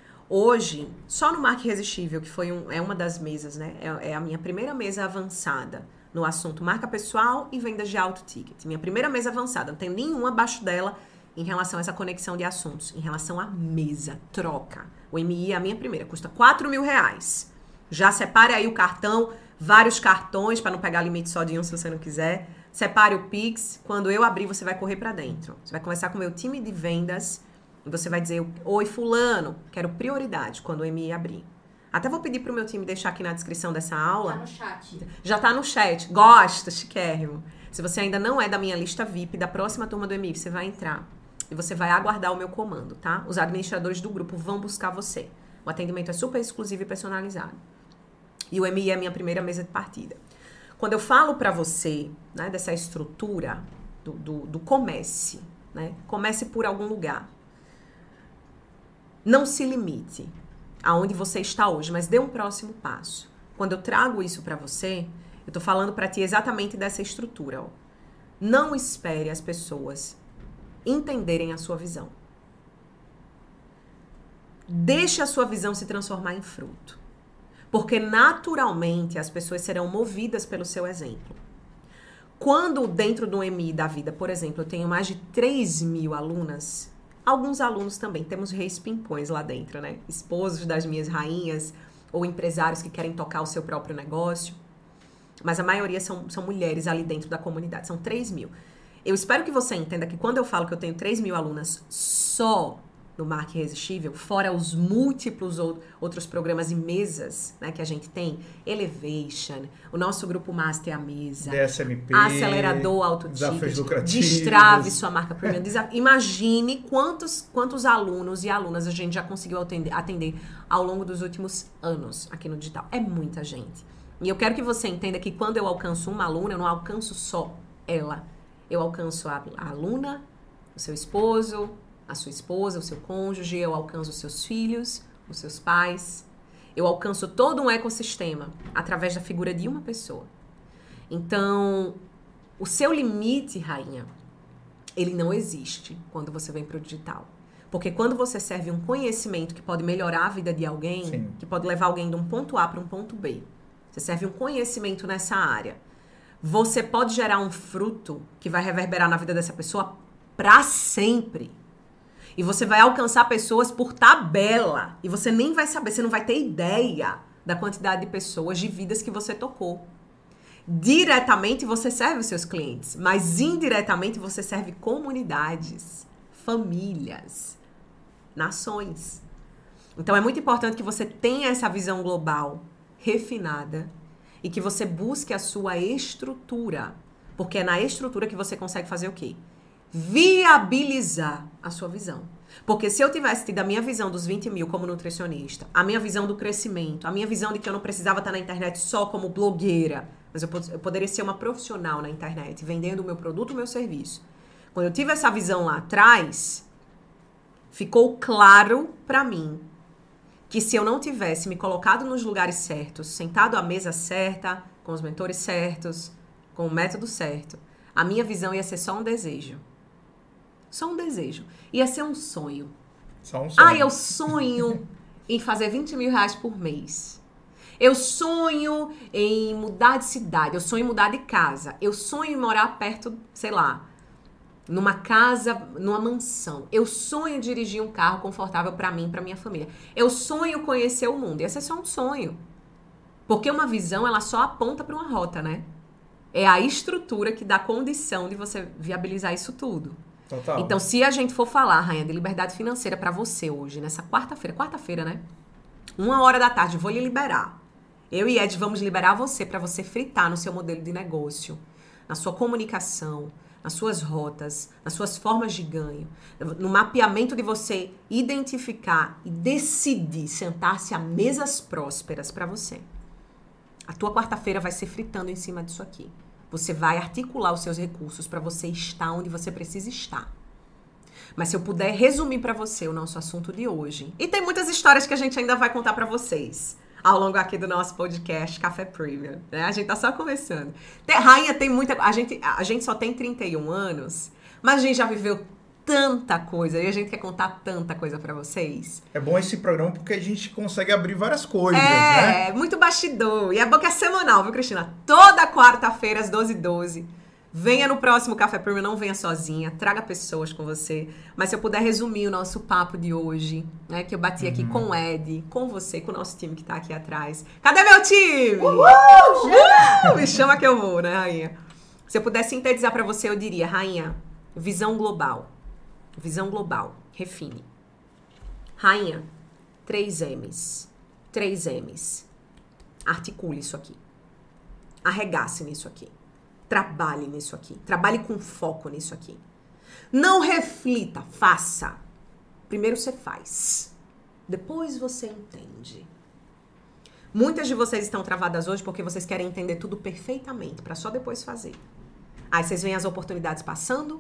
Hoje, só no Marca Irresistível, que é uma das mesas, né? É a minha primeira mesa avançada no assunto marca pessoal e vendas de alto ticket. Minha primeira mesa avançada, não tenho nenhuma abaixo dela em relação a essa conexão de assuntos. Em relação à mesa, troca. O MI é a minha primeira, custa R$4.000. Já separe aí o cartão, vários cartões, para não pegar limite só de um se você não quiser. Separe o Pix. Quando eu abrir, você vai correr para dentro. Você vai conversar com o meu time de vendas. E você vai dizer, oi fulano, quero prioridade quando o MI abrir. Até vou pedir pro meu time deixar aqui na descrição dessa aula. Tá no chat. Já tá no chat. Gosto, chiquérrimo. Se você ainda não é da minha lista VIP, da próxima turma do MI, você vai entrar. E você vai aguardar o meu comando, tá? Os administradores do grupo vão buscar você. O atendimento é super exclusivo e personalizado. E o MI é a minha primeira mesa de partida. Quando eu falo pra você, né, dessa estrutura do comece, né? Comece por algum lugar. Não se limite aonde você está hoje, mas dê um próximo passo. Quando eu trago isso para você, eu tô falando para ti exatamente dessa estrutura. Ó. Não espere as pessoas entenderem a sua visão. Deixe a sua visão se transformar em fruto. Porque naturalmente as pessoas serão movidas pelo seu exemplo. Quando dentro do MI da vida, por exemplo, eu tenho mais de 3.000 alunas, alguns alunos também, temos reis pimpões lá dentro, né? Esposos das minhas rainhas ou empresários que querem tocar o seu próprio negócio. Mas a maioria são mulheres ali dentro da comunidade, são 3.000. Eu espero que você entenda que quando eu falo que eu tenho 3.000 alunas só no Marca Irresistível, fora os múltiplos outros programas e mesas, né, que a gente tem, Elevation, o nosso grupo Master a Mesa, DSMP, Acelerador Auto Desafios Ticket, Lucrativos, Destrave sua marca premium. Imagine quantos alunos e alunas a gente já conseguiu atender ao longo dos últimos anos aqui no digital. É muita gente. E eu quero que você entenda que quando eu alcanço uma aluna, eu não alcanço só ela. Eu alcanço a aluna, o seu esposo, a sua esposa, o seu cônjuge, eu alcanço os seus filhos, os seus pais. Eu alcanço todo um ecossistema através da figura de uma pessoa. Então, o seu limite, rainha, ele não existe quando você vem para o digital. Porque quando você serve um conhecimento que pode melhorar a vida de alguém, sim, que pode levar alguém de um ponto A para um ponto B, você serve um conhecimento nessa área, você pode gerar um fruto que vai reverberar na vida dessa pessoa para sempre. E você vai alcançar pessoas por tabela. E você nem vai saber, você não vai ter ideia da quantidade de pessoas, de vidas que você tocou. Diretamente você serve os seus clientes, mas indiretamente você serve comunidades, famílias, nações. Então é muito importante que você tenha essa visão global, refinada, e que você busque a sua estrutura. Porque é na estrutura que você consegue fazer o quê? Viabilizar a sua visão. Porque se eu tivesse tido a minha visão dos 20 mil como nutricionista, a minha visão do crescimento, a minha visão de que eu não precisava estar na internet só como blogueira, mas eu poderia ser uma profissional na internet, vendendo o meu produto, o meu serviço. Quando eu tive essa visão lá atrás, ficou claro pra mim que se eu não tivesse me colocado nos lugares certos, sentado à mesa certa, com os mentores certos, com o método certo, a minha visão ia ser só um desejo. Só um desejo. Ia ser um sonho. Só um sonho. Eu sonho em fazer 20 mil reais por mês. Eu sonho em mudar de cidade. Eu sonho em mudar de casa. Eu sonho em morar perto, sei lá, numa casa, numa mansão. Eu sonho em dirigir um carro confortável pra mim e pra minha família. Eu sonho conhecer o mundo. Esse é só um sonho. Porque uma visão, ela só aponta pra uma rota, né? É a estrutura que dá condição de você viabilizar isso tudo. Total. Então, se a gente for falar, Rainha, de liberdade financeira pra você hoje, nessa quarta-feira, né? 1h da tarde, vou lhe liberar. Eu e Ed vamos liberar você pra você fritar no seu modelo de negócio, na sua comunicação, nas suas rotas, nas suas formas de ganho, no mapeamento de você identificar e decidir sentar-se a mesas prósperas pra você. A tua quarta-feira vai ser fritando em cima disso aqui. Você vai articular os seus recursos para você estar onde você precisa estar. Mas se eu puder resumir para você o nosso assunto de hoje, e tem muitas histórias que a gente ainda vai contar para vocês ao longo aqui do nosso podcast Café Premium, né? A gente tá só começando. Rainha, tem muita... A gente só tem 31 anos, mas a gente já viveu tanta coisa e a gente quer contar tanta coisa pra vocês. É bom esse programa porque a gente consegue abrir várias coisas, né? É, muito bastidor. E é bom que é semanal, viu, Cristina? Toda quarta-feira, às 12h12. Venha no próximo Café Premium, não venha sozinha, traga pessoas com você. Mas se eu puder resumir o nosso papo de hoje, né, que eu bati aqui com o Ed, com você, com o nosso time que tá aqui atrás. Cadê meu time? Uhul! Me chama que eu vou, né, Rainha? Se eu puder sintetizar pra você, eu diria, Rainha, visão global. Visão global. Refine. Rainha, 3 M's. 3 M's. Articule isso aqui. Arregace nisso aqui. Trabalhe nisso aqui. Trabalhe com foco nisso aqui. Não reflita, faça. Primeiro você faz. Depois você entende. Muitas de vocês estão travadas hoje porque vocês querem entender tudo perfeitamente, para só depois fazer. Aí vocês veem as oportunidades passando,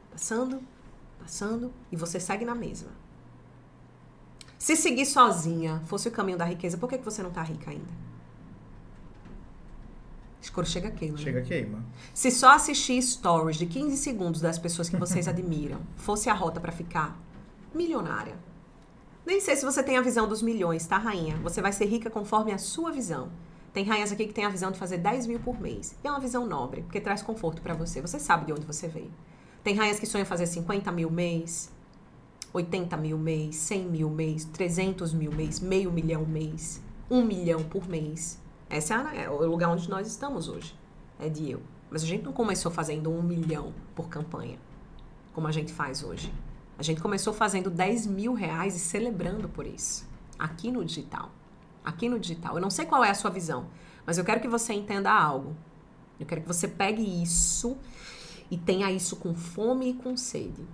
e você segue na mesma. Se seguir sozinha fosse o caminho da riqueza, por que você não tá rica ainda? Escuro chega queima. Chega queima. Se só assistir stories de 15 segundos das pessoas que vocês admiram fosse a rota pra ficar milionária. Nem sei se você tem a visão dos milhões, tá, rainha? Você vai ser rica conforme a sua visão. Tem rainhas aqui que tem a visão de fazer 10 mil por mês. E é uma visão nobre, porque traz conforto pra você. Você sabe de onde você veio. Tem rainhas que sonham fazer 50 mil mês, 80 mil mês, 100 mil mês, 300 mil mês, $500 mil mês, 1 milhão por mês. Esse é o lugar onde nós estamos hoje. É de eu. Mas a gente não começou fazendo 1 milhão por campanha, como a gente faz hoje. A gente começou fazendo 10 mil reais e celebrando por isso. Aqui no digital. Aqui no digital. Eu não sei qual é a sua visão, mas eu quero que você entenda algo. Eu quero que você pegue isso e tenha isso com fome e com sede.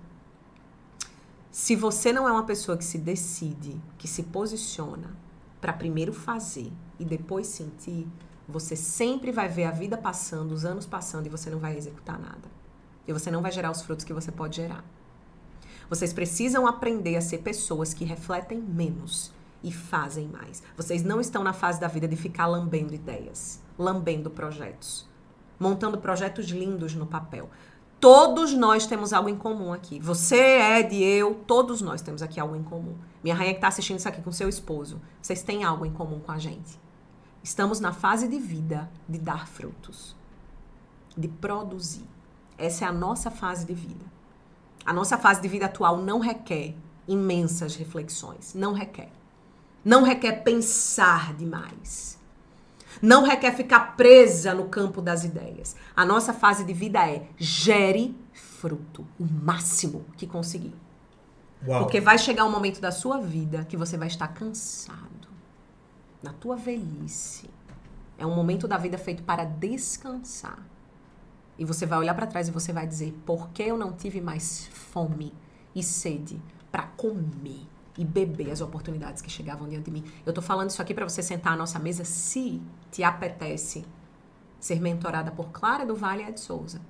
Se você não é uma pessoa que se decide, que se posiciona para primeiro fazer e depois sentir, você sempre vai ver a vida passando, os anos passando e você não vai executar nada. E você não vai gerar os frutos que você pode gerar. Vocês precisam aprender a ser pessoas que refletem menos e fazem mais. Vocês não estão na fase da vida de ficar lambendo ideias, lambendo projetos, montando projetos lindos no papel. Todos nós temos algo em comum aqui. Você, Ed, eu, todos nós temos aqui algo em comum. Minha rainha que está assistindo isso aqui com seu esposo, vocês têm algo em comum com a gente. Estamos na fase de vida de dar frutos, de produzir. Essa é a nossa fase de vida. A nossa fase de vida atual não requer imensas reflexões. Não requer. Não requer pensar demais. Não requer ficar presa no campo das ideias. A nossa fase de vida é gere fruto, o máximo que conseguir. Uau. Porque vai chegar um momento da sua vida que você vai estar cansado. Na tua velhice. É um momento da vida feito para descansar. E você vai olhar para trás e você vai dizer, por que eu não tive mais fome e sede para comer e beber as oportunidades que chegavam diante de mim? Eu tô falando isso aqui para você sentar à nossa mesa se te apetece ser mentorada por Clara do Vale e Ed Souza.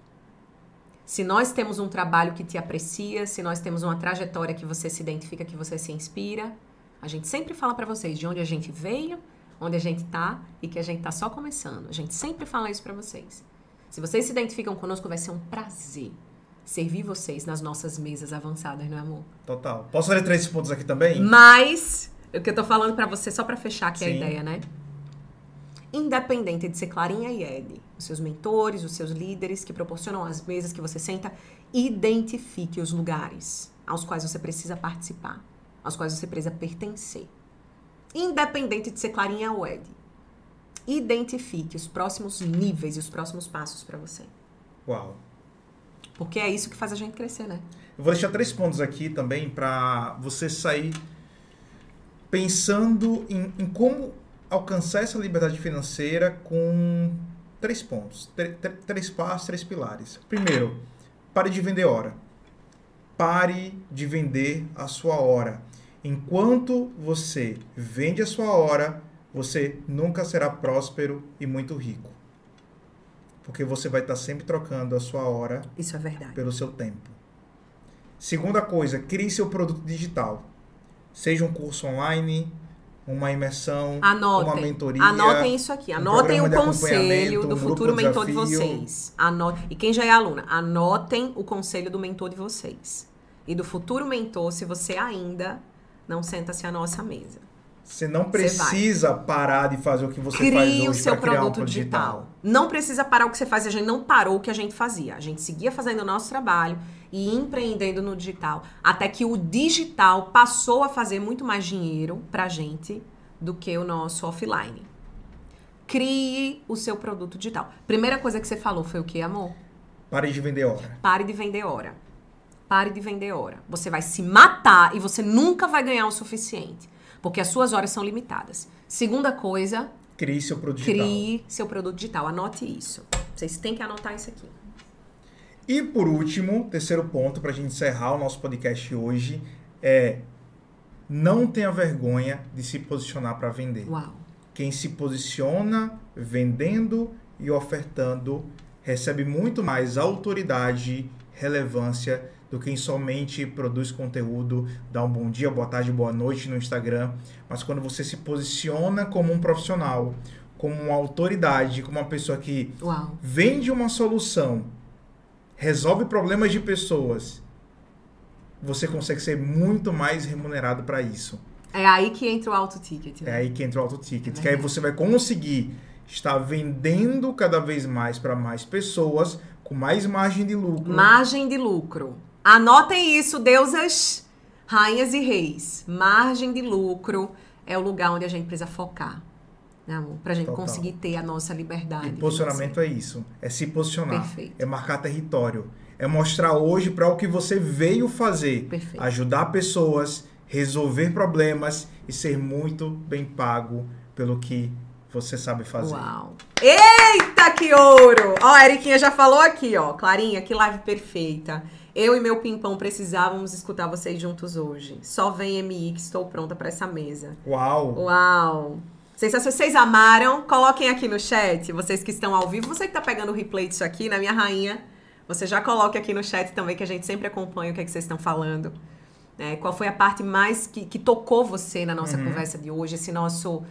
Se nós temos um trabalho que te aprecia, se nós temos uma trajetória que você se identifica, que você se inspira, a gente sempre fala para vocês de onde a gente veio, onde a gente tá e que a gente tá só começando. A gente sempre fala isso para vocês. Se vocês se identificam conosco, vai ser um prazer servir vocês nas nossas mesas avançadas, não é, amor? Total. Posso fazer 3 pontos aqui também? Mas, o que eu tô falando pra você, só pra fechar aqui a Sim. ideia, né? Independente de ser Clarinha e Ed, os seus mentores, os seus líderes que proporcionam as mesas que você senta, identifique os lugares aos quais você precisa participar, aos quais você precisa pertencer. Independente de ser Clarinha ou Ed, identifique os próximos níveis e os próximos passos pra você. Uau. Porque é isso que faz a gente crescer, né? Eu vou deixar 3 pontos aqui também para você sair pensando em como alcançar essa liberdade financeira com 3 pontos. 3 passos, 3 pilares. Primeiro, pare de vender hora. Pare de vender a sua hora. Enquanto você vende a sua hora, você nunca será próspero e muito rico. Porque você vai estar sempre trocando a sua hora Isso é verdade. pelo seu tempo. Segunda coisa, crie seu produto digital. Seja um curso online, uma imersão, uma mentoria. Anotem isso aqui. Anotem o conselho do um futuro mentor de desafio. vocês. E quem já é aluna, anotem o conselho do mentor de vocês. E do futuro mentor, se você ainda não senta-se à nossa mesa. Você não precisa parar de fazer o que você faz Crie o hoje seu para criar um produto produto digital. Não precisa parar o que você faz. A gente não parou o que a gente fazia. A gente seguia fazendo o nosso trabalho e empreendendo no digital. Até que o digital passou a fazer muito mais dinheiro pra gente do que o nosso offline. Crie o seu produto digital. Primeira coisa que você falou foi o que, amor? Pare de vender hora. Pare de vender hora. Pare de vender hora. Você vai se matar e você nunca vai ganhar o suficiente. Porque as suas horas são limitadas. Segunda coisa... Crie seu produto digital. Crie seu produto digital. Anote isso. Vocês têm que anotar isso aqui. E por último, terceiro ponto para a gente encerrar o nosso podcast hoje é não tenha vergonha de se posicionar para vender. Uau. Quem se posiciona vendendo e ofertando recebe muito mais autoridade, relevância do que quem somente produz conteúdo, dá um bom dia, boa tarde, boa noite no Instagram. Mas quando você se posiciona como um profissional, como uma autoridade, como uma pessoa que vende uma solução, resolve problemas de pessoas, você consegue ser muito mais remunerado para isso. É aí que entra o auto ticket. Né? É aí que entra o auto ticket. Que aí você vai conseguir estar vendendo cada vez mais para mais pessoas com mais margem de lucro. Margem de lucro. Anotem isso, deusas, rainhas e reis. Margem de lucro é o lugar onde a gente precisa focar. Né, amor? Pra gente conseguir ter a nossa liberdade. E posicionamento é isso. É se posicionar. Perfeito. É marcar território. É mostrar hoje para o que você veio fazer. Perfeito. Ajudar pessoas, resolver problemas e ser muito bem pago pelo que você sabe fazer. Uau! Eita, que ouro! Ó, a Eriquinha já falou aqui, ó. Clarinha, que live perfeita. Eu e meu pimpão precisávamos escutar vocês juntos hoje. Só vem MI que estou pronta para essa mesa. Uau! Uau! Se vocês amaram, coloquem aqui no chat, vocês que estão ao vivo. Você que tá pegando o replay disso aqui, na minha rainha, você já coloque aqui no chat também, que a gente sempre acompanha o que é que vocês estão falando. Qual foi a parte mais que tocou você na nossa conversa de hoje? Esse nosso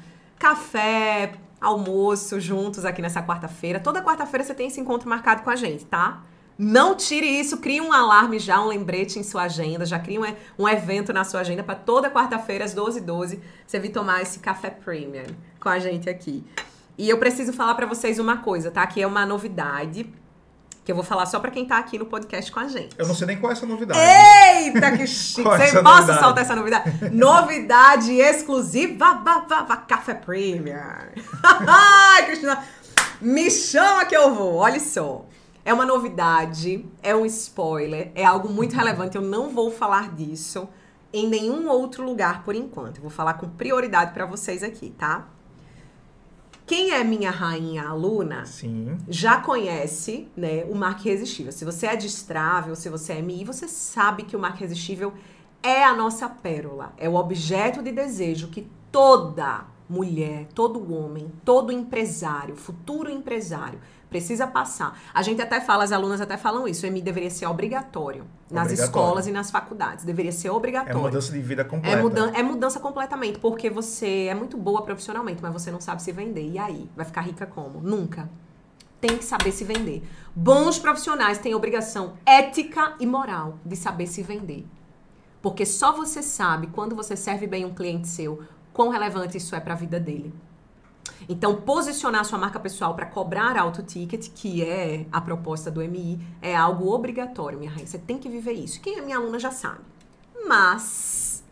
café, almoço juntos aqui nessa quarta-feira. Toda quarta-feira você tem esse encontro marcado com a gente, tá? Não tire isso, crie um alarme já, um lembrete em sua agenda, já crie um evento na sua agenda para toda quarta-feira às 12h12 você vir tomar esse café premium com a gente aqui. E eu preciso falar para vocês uma coisa, tá? Que é uma novidade que eu vou falar só para quem tá aqui no podcast com a gente. Eu não sei nem qual é essa novidade. Eita, que chique! Você posso soltar essa novidade? Novidade exclusiva, café premium. Ai, Cristina, me chama que eu vou, olha só. É uma novidade, é um spoiler, é algo muito relevante. Eu não vou falar disso em nenhum outro lugar por enquanto. Eu vou falar com prioridade para vocês aqui, tá? quem é minha rainha aluna, Sim. já conhece, né, o Marca Irresistível. Se você é destrável, se você é MI, você sabe que o Marca Irresistível é a nossa pérola. É o objeto de desejo que toda mulher, todo homem, todo empresário, futuro empresário, precisa passar. A gente até fala, as alunas até falam isso, o MI deveria ser obrigatório nas escolas e nas faculdades. Deveria ser obrigatório. É mudança de vida completa. É mudança completamente, porque você é muito boa profissionalmente, mas você não sabe se vender. E aí? Vai ficar rica como? Nunca. Tem que saber se vender. Bons profissionais têm obrigação ética e moral de saber se vender. Porque só você sabe, quando você serve bem um cliente seu, quão relevante isso é para a vida dele. Então, posicionar sua marca pessoal para cobrar alto ticket, que é a proposta do MI, é algo obrigatório, minha rainha. Você tem que viver isso. Quem é minha aluna já sabe. Mas,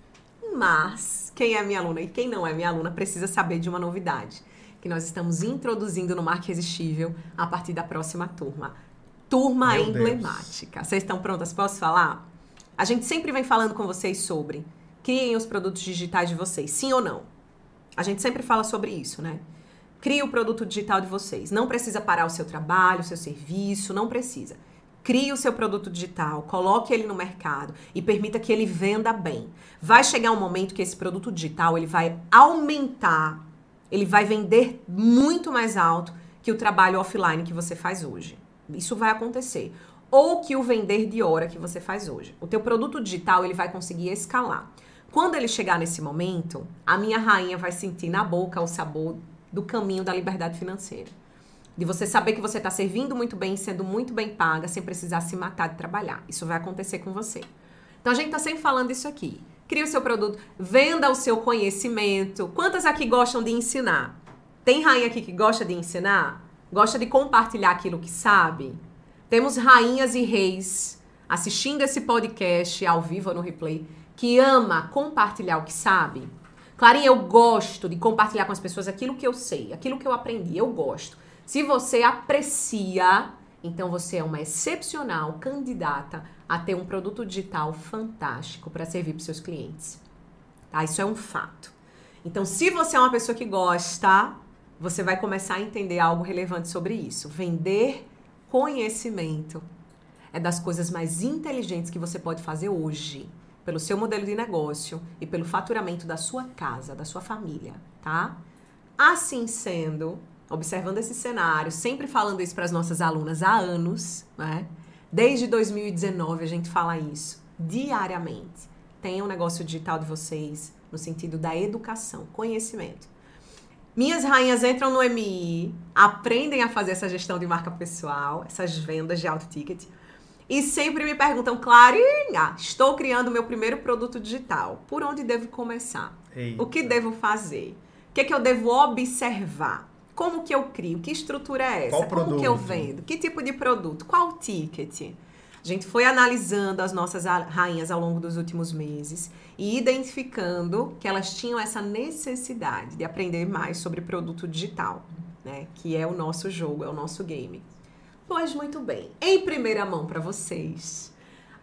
quem é minha aluna e quem não é minha aluna precisa saber de uma novidade que nós estamos introduzindo no Marca Irresistível a partir da próxima turma. Turma Meu emblemática. Vocês estão prontas? Posso falar? A gente sempre vem falando com vocês sobre criem os produtos digitais de vocês, sim ou não? A gente sempre fala sobre isso, né? Crie o produto digital de vocês. Não precisa parar o seu trabalho, o seu serviço, não precisa. Crie o seu produto digital, coloque ele no mercado e permita que ele venda bem. Vai chegar um momento que esse produto digital ele vai aumentar, ele vai vender muito mais alto que o trabalho offline que você faz hoje. Isso vai acontecer. Ou que o vender de hora que você faz hoje. O teu produto digital ele vai conseguir escalar. Quando ele chegar nesse momento, a minha rainha vai sentir na boca o sabor do caminho da liberdade financeira. De você saber que você está servindo muito bem, sendo muito bem paga, sem precisar se matar de trabalhar. Isso vai acontecer com você. Então, a gente está sempre falando isso aqui. Crie o seu produto, venda o seu conhecimento. Quantas aqui gostam de ensinar? Tem rainha aqui que gosta de ensinar? Gosta de compartilhar aquilo que sabe? Temos rainhas e reis assistindo esse podcast ao vivo ou no replay que ama compartilhar o que sabe. Clarinha, eu gosto de compartilhar com as pessoas aquilo que eu sei, aquilo que eu aprendi, eu gosto. Se você aprecia, então você é uma excepcional candidata a ter um produto digital fantástico para servir para os seus clientes. Tá? Isso é um fato. Então, se você é uma pessoa que gosta, você vai começar a entender algo relevante sobre isso. Vender conhecimento é das coisas mais inteligentes que você pode fazer hoje, pelo seu modelo de negócio e pelo faturamento da sua casa, da sua família, tá? Assim sendo, observando esse cenário, sempre falando isso para as nossas alunas há anos, né? Desde 2019 a gente fala isso diariamente. Tenham um negócio digital de vocês no sentido da educação, conhecimento. Minhas rainhas entram no MI, aprendem a fazer essa gestão de marca pessoal, essas vendas de alto ticket, e sempre me perguntam, Clarinha, estou criando meu primeiro produto digital. Por onde devo começar? Eita. O que devo fazer? O que é que eu devo observar? Como que eu crio? Que estrutura é essa? Qual produto? Como que eu vendo? Que tipo de produto? Qual ticket? A gente foi analisando as nossas rainhas ao longo dos últimos meses e identificando que elas tinham essa necessidade de aprender mais sobre produto digital, né? Que é o nosso jogo, é o nosso game. Pois muito bem, em primeira mão para vocês,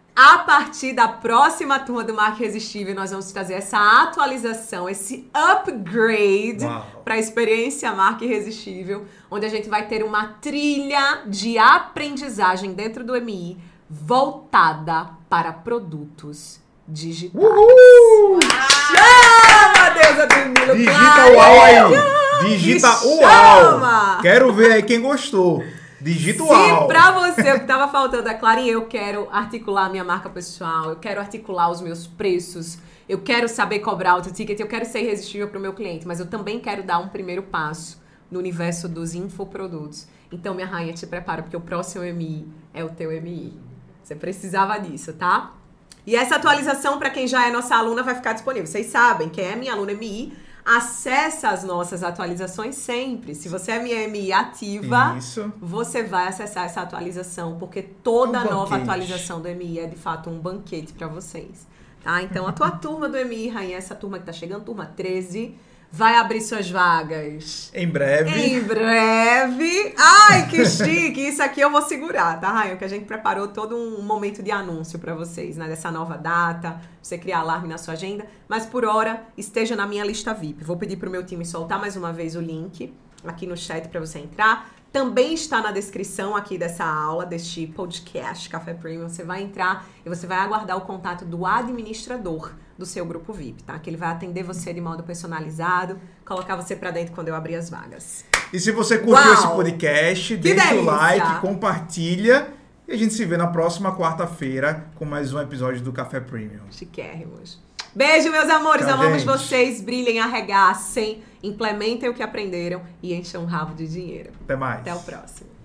a partir da próxima turma do Marca Irresistível, nós vamos trazer essa atualização, esse upgrade para a experiência Marca Irresistível, onde a gente vai ter uma trilha de aprendizagem dentro do MI voltada para produtos digitais. Uhul! Chama, deusa do Nilo! Digita uau aí! Digita uau! Quero ver aí quem gostou. Digita uau! Se pra você o que tava faltando é, Clarinha, eu quero articular a minha marca pessoal, eu quero articular os meus preços, eu quero saber cobrar alto ticket, eu quero ser irresistível pro meu cliente, mas eu também quero dar um primeiro passo no universo dos infoprodutos. Então, minha rainha, te prepara, porque o próximo MI é o teu MI. Você precisava disso, tá? E essa atualização, para quem já é nossa aluna, vai ficar disponível. Vocês sabem, quem é minha aluna MI, acessa as nossas atualizações sempre. Se você é minha MI ativa, isso, você vai acessar essa atualização, porque toda nova atualização do MI é, de fato, um banquete para vocês. Tá? Então, a tua turma do MI, rainha, essa turma que tá chegando, turma 13... vai abrir suas vagas. Em breve. Em breve. Ai, que chique. Isso aqui eu vou segurar, tá, Raio? Que a gente preparou todo um momento de anúncio pra vocês, né? Dessa nova data, pra você criar alarme na sua agenda. Mas, por hora, esteja na minha lista VIP. Vou pedir pro meu time soltar mais uma vez o link aqui no chat para você entrar. Também está na descrição aqui dessa aula, deste podcast Café Premium. Você vai entrar e você vai aguardar o contato do administrador do seu grupo VIP, tá? Que ele vai atender você de modo personalizado, colocar você pra dentro quando eu abrir as vagas. E se você curtiu esse podcast, deixa o like, compartilha e a gente se vê na próxima quarta-feira com mais um episódio do Café Premium. Chiquérrimos. Beijo, meus amores. Tchau, amamos gente. vocês. Brilhem, arregaçem, implementem o que aprenderam e encham um rabo de dinheiro. Até mais. Até o próximo.